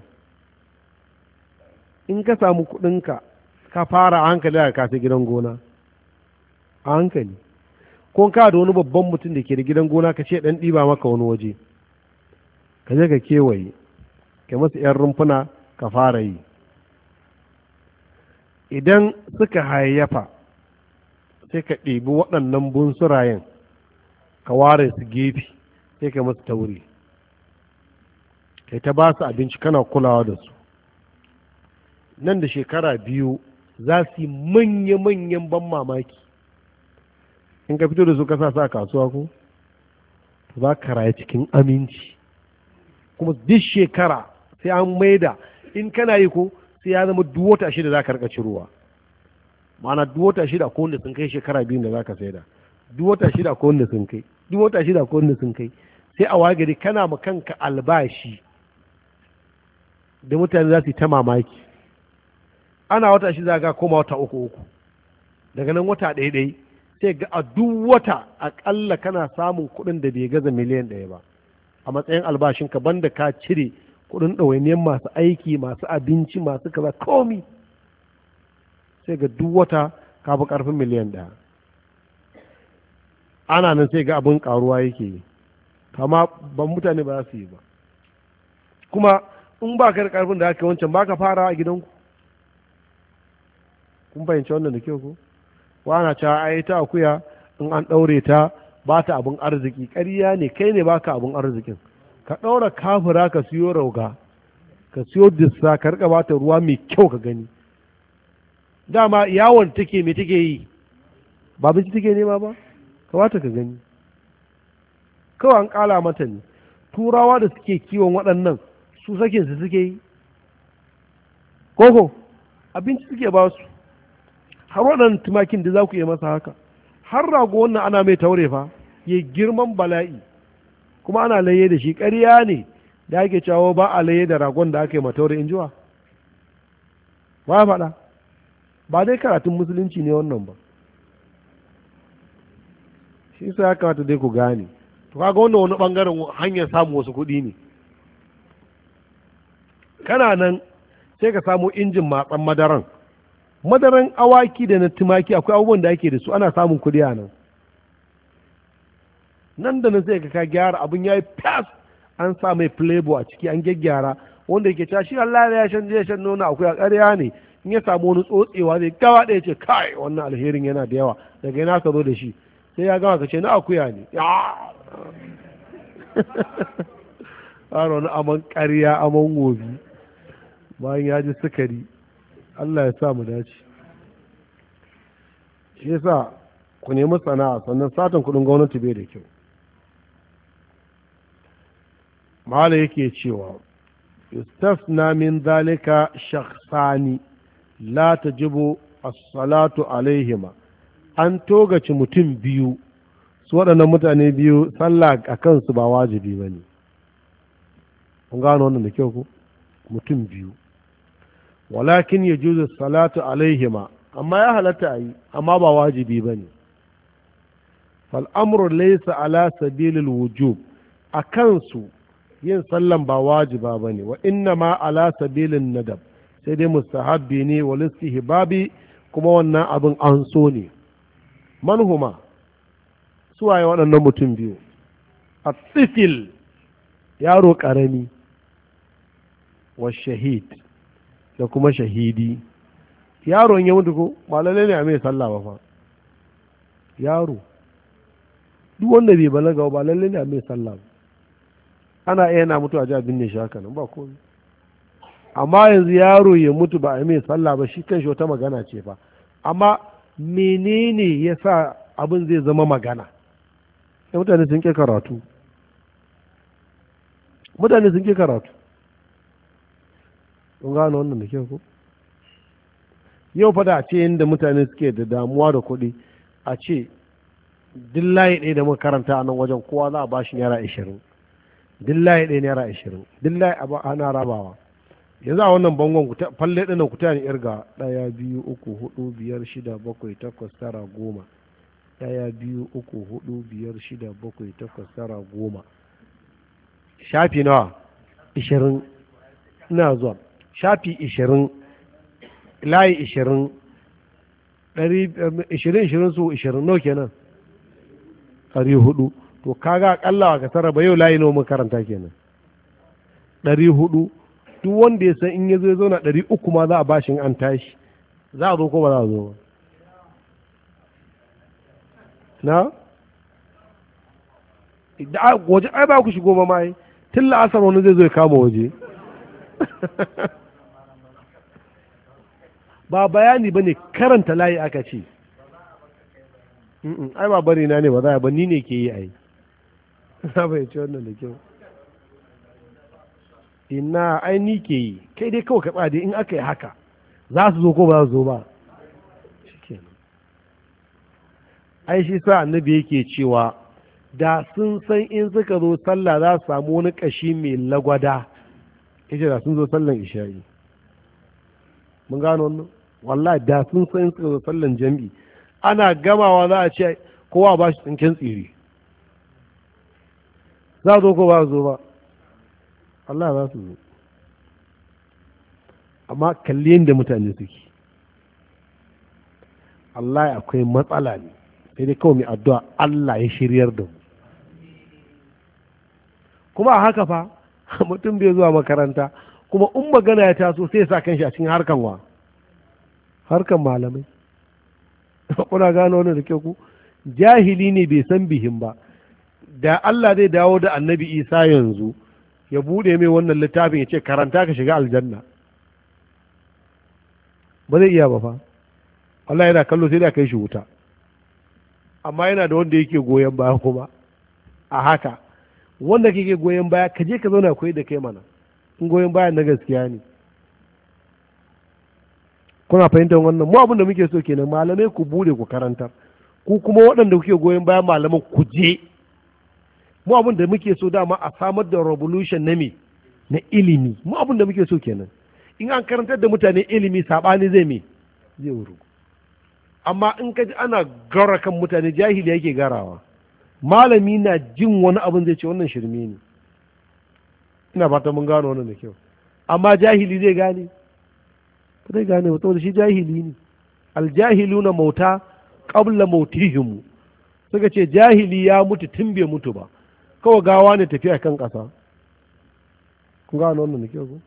In ka samu kuɗinka ka fara a hankali a kasa gidan gona, a hankali. ko ka da wani babban mutum da ke da gidan gona ka ce ɗan ɗiba maka wani waje ka je ka kewaye ka masa 'yan rumfuna ka fara yi. Idan suka hayayyafa sai ka ɗebi waɗannan bunsurayen ka ware su gefe sai ka masu tauri kai ta ba su abinci kana kulawa da su. Nan da shekara biyu za su yi manya-manyan ban mamaki. In ka fito da su ka sa sa kasuwa ko za ka rayu cikin aminci, kuma duk shekara sai an maida in kana yi ko sai ya zama duk wata shida za ka rika cirowa. ma'ana duk wata shida ko wanda sun kai shekara biyu da za ka saida, duk wata shida ko wanda sun kai, duk wata shida ko wanda sun kai, sai a wagari kana ma kanka albashi da mutane za su yi ta mamaki. Ana wata shida ga koma wata uku uku, daga nan wata ɗaya ɗaya sai ga a duk wata aƙalla kana samun kuɗin da bai gaza miliyan ɗaya ba a matsayin albashinka, banda ka cire kuɗin ɗawainiyar masu aiki, masu abinci, masu kaza komi, sai ga duk wata ka fi ƙarfin miliyan ɗaya. Ana nan sai ga abin ƙaruwa yake yi, kama ban mutane ba za su yi ba. Kuma in ba ka da ƙarfin da aka wancan ba ka fara a gidanku. Kun fahimci wannan da kyau ko? Wana cewa ai ta akuya in an ɗaure ta ba ta abin arziki. Ƙarya ne, kai ne baka abin arzikin. Ka ɗaura kafura ka siyo rauga, ka siyo dissa, ka rika bata ruwa mai kyau ka gani. Dama yawon take me take yi, ba binci take nema ba, ka bata ka gani. Kawai an ƙala mata ne. Turawa da suke kiwon waɗannan su sakin su suke yi, koko abinci suke ba su. Har waɗannan tumakin da za ku iya masa haka, har rago wannan ana mai taure fa, ya girman bala'i, kuma ana laye da shi. Ƙarya ne da ake cewa ba a laye da ragon da aka yi mataure, in jiwa ba faɗa, ba dai karatun musulunci ne wannan ba. Shi sa ya kamata dai ku gane. To kaga wannan wani ɓangaren hanyar samun wasu kuɗi ne. Kana nan sai ka samu injin matsan madaran madaran awaki da na tumaki, akwai abubuwan da ake da su, ana samun kuɗi a nan. Nan da nan sai ka ka gyara abin ya yi fas, an sa mai plebo a ciki, an gyaggyara, wanda yake cewa shi Allah ya shan je shan nono akwai a ƙarya ne. In ya samu wani tsotsewa zai gawa ɗaya ce kai wannan alherin yana da yawa, daga yana ka zo da shi sai ya gama ka ce na akuya ne. Har wani aman ƙarya, aman wobi, bayan ya ji sukari. Allah ya sa mu dace. Shi yasa ku nemi sana'a, sannan satan kuɗin gwamnati bai da kyau. Mala yake cewa yustasna min zalika shakhsani la tajibu as-salatu alaihima, an togaci mutum biyu, su waɗannan mutane biyu sallah a kansu ba wajibi ba ne. Kun gano wannan da kyau ko? Mutum biyu, walakin ya juzu salatu alaihima, amma ya halatta a yi, amma ba wajibi ba ne. fal'amuru laisa ala sabilil wujub, a kansu yin sallan ba wajiba ba ne, wa inna ma ala sabilin nadab, sai dai mustahabbi ne wa listihbabi, kuma wannan abin an so ne. Manhuma suwaye waɗannan mutum biyu? A tsifil, yaro ƙarami, wa shahid, da kuma shahidi. Yaron ya mutu ko ba lalle ne a mai sallah ba fa. Yaro duk wanda bai balaga ba lalle ne a mai sallah ba. Ana iya na mutu a ji abin ne shi haka nan ba komai. Amma yanzu yaro ya mutu ba a mai sallah ba, shi kanshi wata magana ce fa. Amma menene ya sa abin zai zama magana? Sai mutane sun ƙi karatu. Mutane sun ƙi karatu. Kun gano wannan da kyau ko? Yau fada a ce yadda mutane suke da damuwa da kuɗi, a ce duk layi ɗaya da muka karanta a nan wajen kowa za a ba shi naira ashirin, duk layi ɗaya naira ashirin, duk layi ana rabawa. Yanzu a wannan bangon falle ɗin ku tani irga ɗaya biyu uku hudu biyar shida bakwai takwas tara goma, ɗaya biyu uku hudu biyar shida bakwai takwas tara goma. Shafi nawa? Ishirin. Ina zuwa. Shafi ishirin, layi ishirin, ɗari ishirin ishirin su ishirin, no kenan? ɗari hudu. To kaga akalla a kasar ba yau layi nawa makaranta kenan ɗari hudu. Duk wanda ya san in ya zo ya zauna ɗari uku ma za a bashi in an tashi, za a zo ko ba za a zo ba na da waje ai ba ku shigo ba mai tun la'asar wani zai zo ya kama waje ba bayani ba ne, karanta layi aka ce ai ba bari na ne ba za a ba ni ne ke yi ai na bai ce wannan da kyau ina ai ni ke yi, kai dai kawai ka tsade in aka yi haka za su zo ko ba za su zo ba shikenan. ai shi sa annabi yake cewa da sun san in suka zo sallah za su samu wani kashi mai lagwada, yace da sun zo sallan isha'i. mun gano wannan wallahi da sun san in suka zo sallan jami'i ana gamawa za a ce kowa ba shi tsinken tsiri, za zo ko ba zo ba Allah za su zo. amma kalli yadda mutane suke Allah akwai matsala ne, sai dai kawai mai addu'a Allah ya shiryar da mu. kuma a haka fa mutum bai zuwa makaranta, kuma in magana ya taso sai ya sa kanshi a cikin harkan wa harkan malamai. kuna gano wani da kyau ku jahili ne bai san bihin ba. da Allah zai dawo da annabi Isa yanzu ya bude mai wannan littafin ya ce karanta ka shiga aljanna, ba zai iya ba fa. Allah yana kallo sai da kai shi wuta, amma yana da wanda yake goyon baya. kuma a haka wanda kake goyon baya ka je ka zauna koyi da kai mana, in goyon baya na gaskiya ne. kuna fahimtar wannan? mu abin da muke so kenan, malamai ku bude ku karantar, ku kuma waɗanda kuke goyon baya malaman ku je. mu abin da muke so dama a samar da revolution na me na ilimi. mu abin da muke so kenan. in an karantar da mutane ilimi sabani zai me zai wuru. amma in ka ji ana gara kan mutane, jahili yake garawa. malami na jin wani abin zai ce wannan shirme ne. ina fata mun gano wannan da kyau. amma jahili zai gane ba zai gane ba, saboda shi jahili ne. aljahiluna mauta qabla mautihim, suka ce jahili ya mutu tun bai mutu ba, kawai gawa ne tafiya kan ƙasa. kun gano wannan da kyau ko?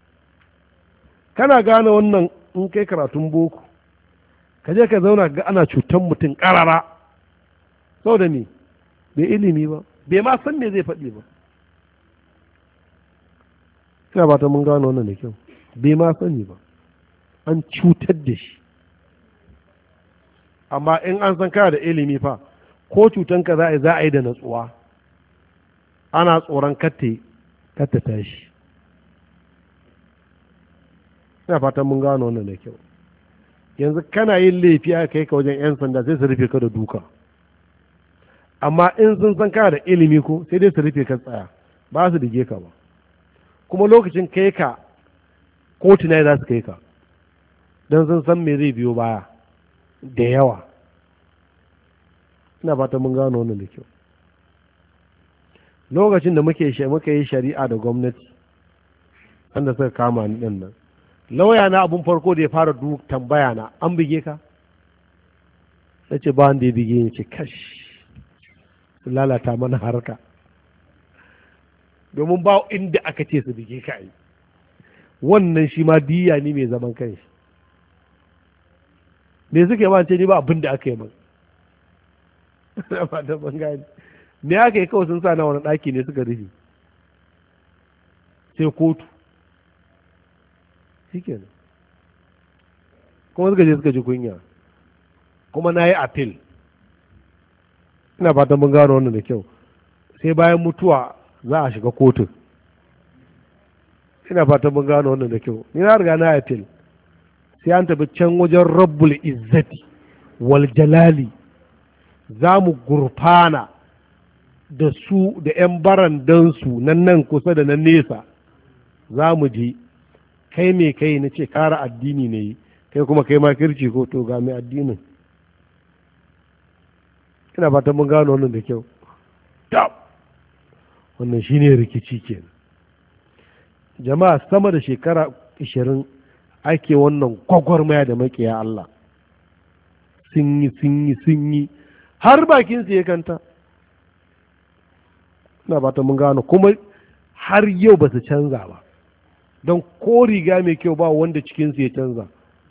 kana gane wannan in kai karatun boko, ka je ka zauna ga ana cutan mutum ƙarara, saboda me bai ilimi ba, bai ma san me zai faɗi ba. ina ba ta mun gano wannan da kyau, bai ma sani ba, an cutar da shi. amma in an san kana da ilimi fa, ko cutanka za a yi za a yi da natsuwa, ana tsoron katte katte tashi. ina fatan mun gano wannan da kyau. yanzu kana yin laifi aka kai ka wajen 'yan sanda sai su rufe ka da duka, amma in sun san kana da ilimi ko sai dai su rufe ka tsaya, ba su dige ka ba. kuma lokacin kai ka kotu ne za su kai ka, don sun san me zai biyo baya da yawa. ina fata mun gano wannan da kyau. lokacin da muke muka yi shari'a da gwamnati, wanda suka kama ni din nan, lauya na abun farko da ya fara duk tambaya na, an bige ka? sai ce ba wanda ya bige ni. ce kash, su lalata mana harka, domin ba inda aka ce su bige ka yi. wannan shi ma diya ne mai zaman kanshi. me suke ba ce ni ba abin da aka yi min ba da bangare. me aka yi kawai sun sa na wani ɗaki ne suka rufe, sai kotu shi kenan. kuma suka je suka ji kunya, kuma na yi appeal. ina fatan mun gano wannan da kyau. sai bayan mutuwa za a shiga kotun. ina fatan mun gano wannan da kyau. ni na riga na appeal, sai an tafi can wajen rabbul izzati wal jalali, za mu gurfana da su da 'yan barandansu nan nan kusa da nan nesa. za mu je, kai mai kai na ce kara addini ne, kai kuma kai makirci ko to ga mai addinin. ina fatan mun gano wannan da kyau. tab wannan shine rikici kenan. jama'a sama da shekara ashirin ake wannan gwagwarmaya da makiya Allah. sun yi sun yi sun yi har bakin su ya kanta. ina ba ta mun gano kuma har yau ba su canza ba, don ko riga mai kyau ba wanda cikinsu ya canza.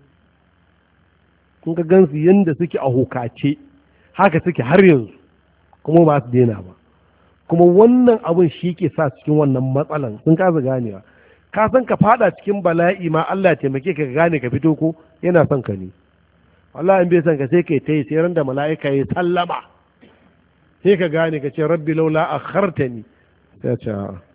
kun ga gansu yadda suke a hukace haka suke har yanzu kuma ba su daina ba. kuma wannan abin shi ke sa cikin wannan matsalan sun kasa ganewa. ka san ka fada cikin bala'i ma Allah ya taimake ka gane ka fito ko yana son ka ne. Allah in bai son ka sai kai tayi sai ran da mala'ika ya sallama sai ka gane ka ce rabbi laula akhartani sai ce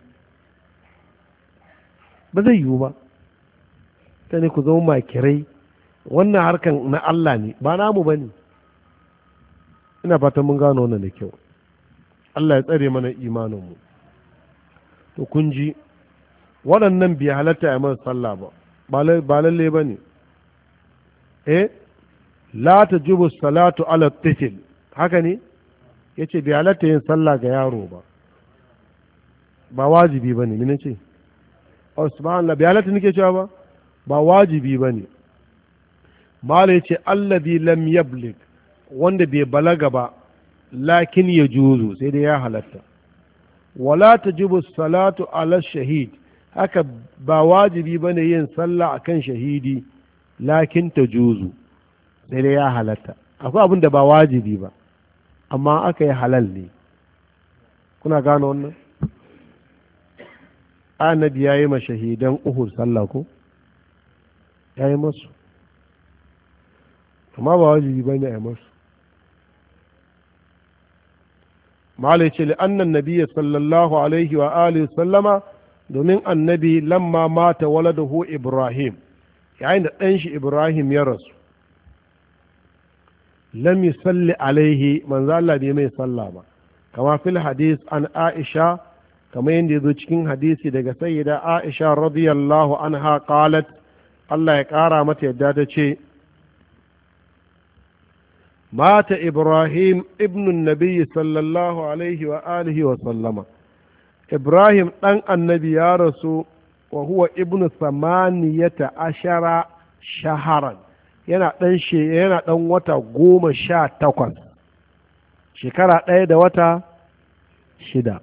ba zai yiwu ba. ta ne ku zama makirai, wannan harkan na Allah ne ba namu ba ne. ina fatan mun gano wannan da kyau. Allah ya tsare mana imaninmu. to kun ji waɗannan bai halatta a man sallah ba, ba lalle ba ne. eh la ta jubu salatu ala tifil, haka ne ya ce bai halatta yin sallah ga yaro ba, ba wajibi ba ne. mini ce oh subhanallah, bai halatta nake cewa ba ba wajibi ba ne. mala ya ce allazi lam yablig, wanda bai balaga ba, lakin ya juzu sai dai ya halatta. wala tajibu salatu ala shahid, haka ba wajibi bane yin sallah akan shahidi, lakin ta juzu sai dai ya halatta. akwai abin da ba wajibi ba amma aka yi halal ne. kuna gano wannan? annabi ya yi ma shahidan uhud sallah ko ya yi masu, amma ba wajibi bane a yi masu. malai ce li'annan nabiya sallallahu alaihi wa alihi sallama, domin annabi lamma mata waladahu ibrahim, yayin da ɗan shi ibrahim ya rasu, lam yusalli alaihi, manzo Allah bai mai sallah ba, kama fil hadis an aisha, kama yadda yazo cikin hadisi daga sayyida aisha radiyallahu anha qalat, Allah ya ƙara mata yadda ta ce مات إبراهيم ابن النبي صلى الله عليه وآله وسلم. إبراهيم أن النبي يا رسول وهو ابن ثمانية عشر شهرا، yana ɗan she yana ɗan wata goma sha takwas, shekara ɗaya da wata shida.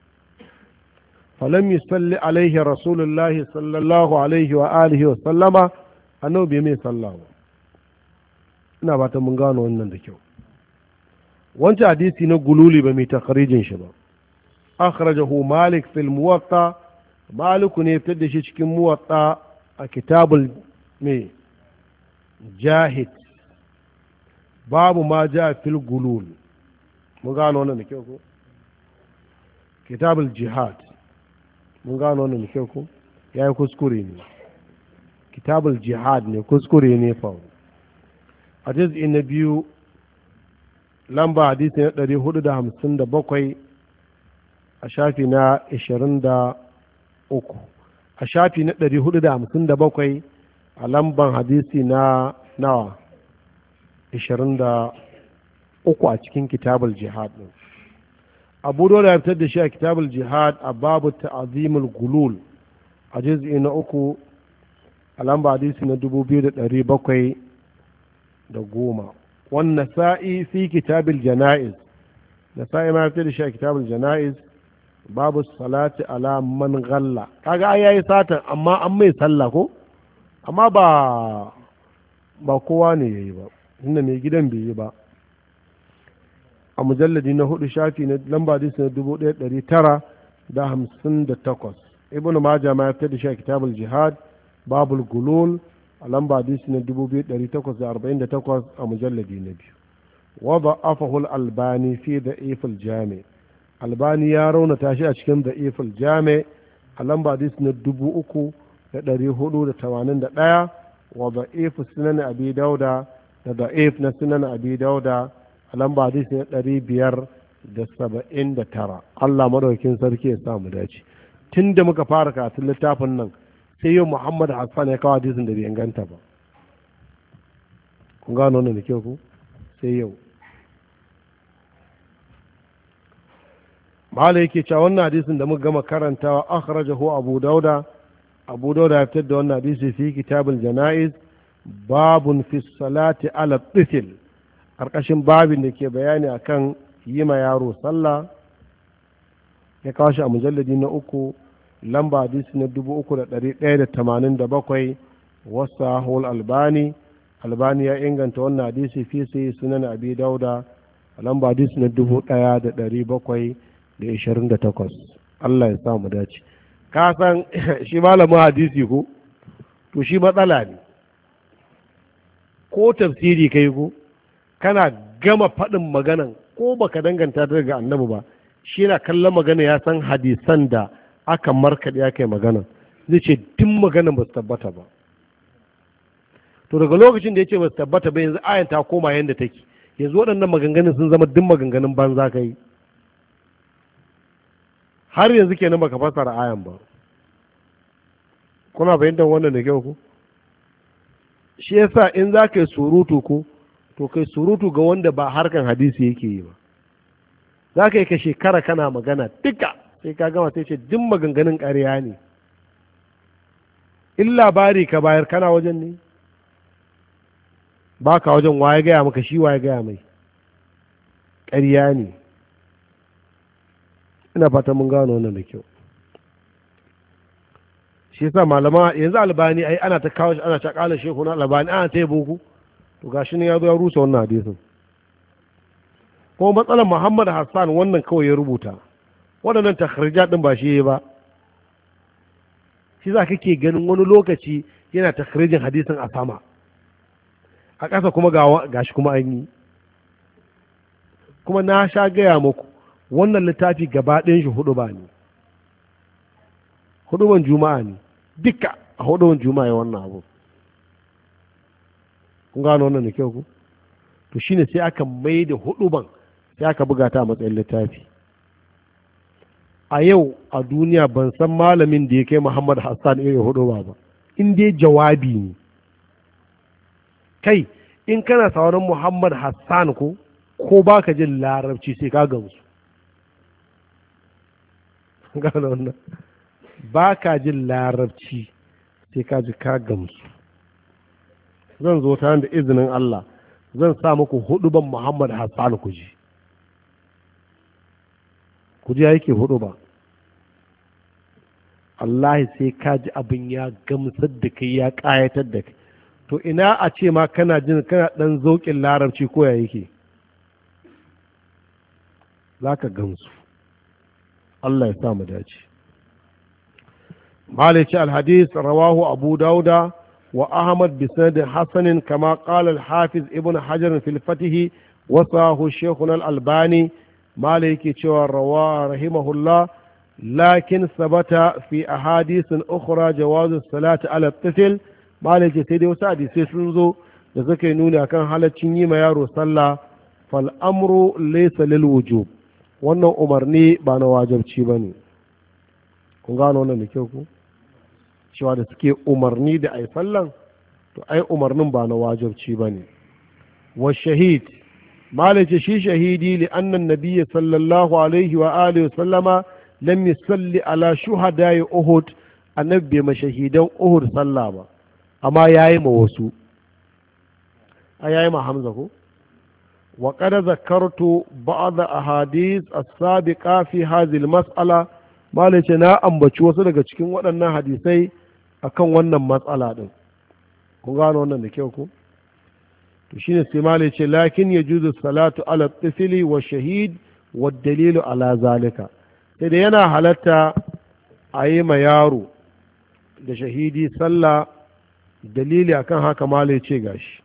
falam yusalli alaihi rasulullahi sallallahu alaihi wa alihi wa sallama, annabi bai mai sallah ba. ina ba ta mun gano wannan da kyau. wancan hadisi na gululi ba mai takarijin shi ba. akhrajahu malik fil muwatta, maliku ne fitar da shi cikin muwatta a kitabul mai jahid, babu ma ja fil gulul. mun gano wannan da kyau ko? kitabul jihad, mun gano wannan da kyau ko? yayi kuskure ne, kitabul jihad ne, kuskure ne fa. a juz'i na biyu lamba hadisi na ɗari hudu da hamsin da bakwai a shafi na ashirin da uku, a shafi na ɗari hudu da hamsin da bakwai a lamban hadisi na nawa ashirin da uku a cikin kitabul jihad ɗin. abu dole ya fitar da shi a kitabul jihad a babu ta'azimul gulul a juz'i na uku a lamba hadisi na dubu biyu da ɗari bakwai da goma. wannan sa'i fi kitabil jana'iz, da sa'i ma fitar da shi a kitabul jana'iz babu salati ala man ghalla. kaga ai yayi satan amma an mai sallah ko, amma ba ba kowa ne yayi ba, inda mai gidan bai yi ba. a mujalladi na hudu shafi na lamba hadisi na dubu ɗaya ɗari tara da hamsin da takwas. ibnu majah ma fitar da shi a kitabul jihad babul gulul a lamba hadisi na dubu biyu ɗari takwas da arba'in da takwas a mujalladi na biyu. wadda afahul albani fi da ifil jami, albani ya raunata shi a cikin da ifil jami a lamba hadisi na dubu uku da ɗari hudu da tamanin da ɗaya. wadda ifil sunan abi dauda da da if na sunan abi dauda a lamba hadisi na ɗari biyar da saba'in da tara. Allah madaukakin sarki ya samu dace. tun da muka fara karatun littafin nan sai yau Muhammad Hassan ya kawo hadisin da bai inganta ba. kun gano wannan da kyau ku? sai yau mahala yake cewa wannan hadisin da muka gama karantawa akhrajahu Abu Dauda, Abu Dauda ya fitar da wannan hadisi fi kitabul janaiz babun fi salati ala tifl, karkashin babin da ke bayani akan yi ma yaro sallah ya kawo shi a mujalladi na uku lamba hadisi na dubu uku da ɗari ɗaya da tamanin da bakwai. wasa hol albani albani ya inganta wannan hadisi fi sai sunan abi dauda a lamba hadisi na dubu ɗaya da ɗari bakwai da ishirin da takwas. Allah ya sa mu dace. Ka san shi malamin hadisi ko to shi matsala ne, ko tafsiri kai ko kana gama faɗin maganan ko baka danganta daga annabi ba, shi yana kallon magana ya san hadisan da aka markaɗe aka yi magana, zai ce duk maganan ba su tabbata ba. To daga lokacin da ya ce ba su tabbata ba, yanzu ayan ta koma yadda take, yanzu waɗannan maganganun sun zama duk maganganun banza ka yi, har yanzu kenan baka fassara ayan ba. Kuna fahimtar wannan da kyau ku? Shi yasa in za ka yi surutu ko to kai surutu ga wanda ba harkan hadisi yake yi ba. Za ka yi ka shekara kana magana duka sai ka gama sai ce duk maganganun ƙarya ne. In labari ka bayar kana wajen ne? Ba ka wajen, waye gaya maka, shi waye gaya mai? Ƙarya ne. Ina fata mun gano wannan da kyau. Shi yasa malama yanzu albani ai ana ta kawo shi ana ta kala shehu na albani ana ta yabo ku, to gashi ne ya zo ya rusa wannan hadisin. Kuma matsalar Muhammad Hassan wannan kawai ya rubuta, waɗannan takharija din ba shi yayi ba. Shi za kake ganin wani lokaci yana takharijin hadisin a sama, a ƙasa kuma ga gashi kuma an yi. Kuma na sha gaya muku wannan littafi gaba ɗayan shi hudu ba ne, huduban juma'a ne duka, a huduban juma'a ya wannan abu. Kun gano wannan da kyau ku? To shine sai aka mai da huduban sai aka buga ta a matsayin littafi. A yau a duniya ban san malamin da ya kai Muhammad Hassan irin huduba ba, in dai jawabi ne. Kai in kana sauran Muhammad Hassan ko ko baka jin larabci sai ka gamsu. Gano wannan, ba ka jin larabci sai ka ji ka gamsu. Zan zo ta da izinin Allah zan sa muku huduban Muhammad Hassan ku ji, ku ji yake huduba. Allah sai ka ji abin ya gamsar da kai, ya ƙayatar da kai. To ina a ce ma kana jin kana ɗan zauƙin larabci ko ya yake, za ka gamsu. Allah ya sa mu dace. مالك الحديث رواه أبو داود وأحمد بسند حسن كما قال الحافظ ابن حجر في الفتح وصاه الشيخنا الألباني. مالك رواه رحمه الله لكن ثبت في أحاديث أخرى جواز الصلاة على الطفل. مالك سيدي وسعدي سيسنزو لذلك نوني أكان حالة تنيم يارو صلى فالأمر ليس للوجوب، wannan umarni ba na wajibci ba ne. Kun gano wannan da kyau ku? Cewa da suke umarni da ai sallan, to ai umarnin ba na wajibci ba ne. Wa shahid, malace shi shahidi li annan nabiyya sallallahu alaihi wa alihi wa sallama lam yusalli ala shuhada'i Uhud, annabi ma shahidan Uhud sallah ba, amma yayi ma wasu. Ai yayi ma Hamza ko? وقد ذكرت بعض أحاديث السابقة في هذه المسألة. ما لتنا أمبتش وصلك cikin waɗannan hadisai akan wannan matsala din. Kun gano wannan da kyau ko? To shine sai ma lace lakin yajuzu salatu ala tifli wa shahid wa dalilu ala zalika. Sai da yana halatta a yi ma yaro da shahidi sallah, dalili akan haka ma lace gashi.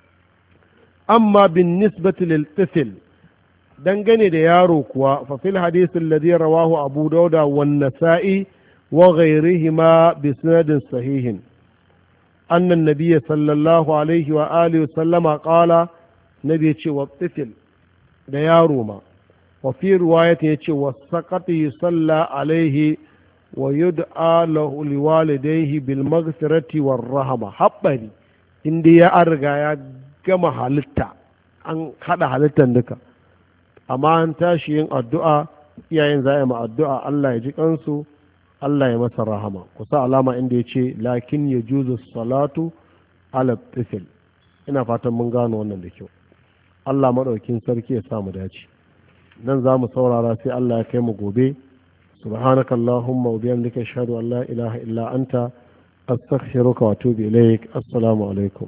amma bin nisbati lil tifl, dangane da yaro kuwa fa fil hadith alladhi rawahu abu dauda wan nasa'i wa ghayrihima bi sanadin sahihin anna an-nabiy sallallahu alaihi wa alihi wa sallama qala, nabi ya ce wa tifl da yaro ma, wa fi riwayati ya ce wa saqati yusalla alaihi wa yud'a lahu liwalidayhi bil maghfirati war rahma. habbari inda ya arga ya gama halitta, an haɗa halittar duka, amma an tashi yin addu'a, iyayen za a yi ma addu'a Allah ya ji kansu, Allah ya masa rahama. Kusa alama inda ya ce lakin ya juzu salatu ala tifil. Ina fatan mun gano wannan da kyau. Allah maɗaukin sarki ya samu dace. Nan za mu saurara sai Allah ya kai mu gobe subhanakallahumma wa bihamdika ashhadu an la ilaha illa anta astaghfiruka wa atubu ilaik. Assalamu alaikum.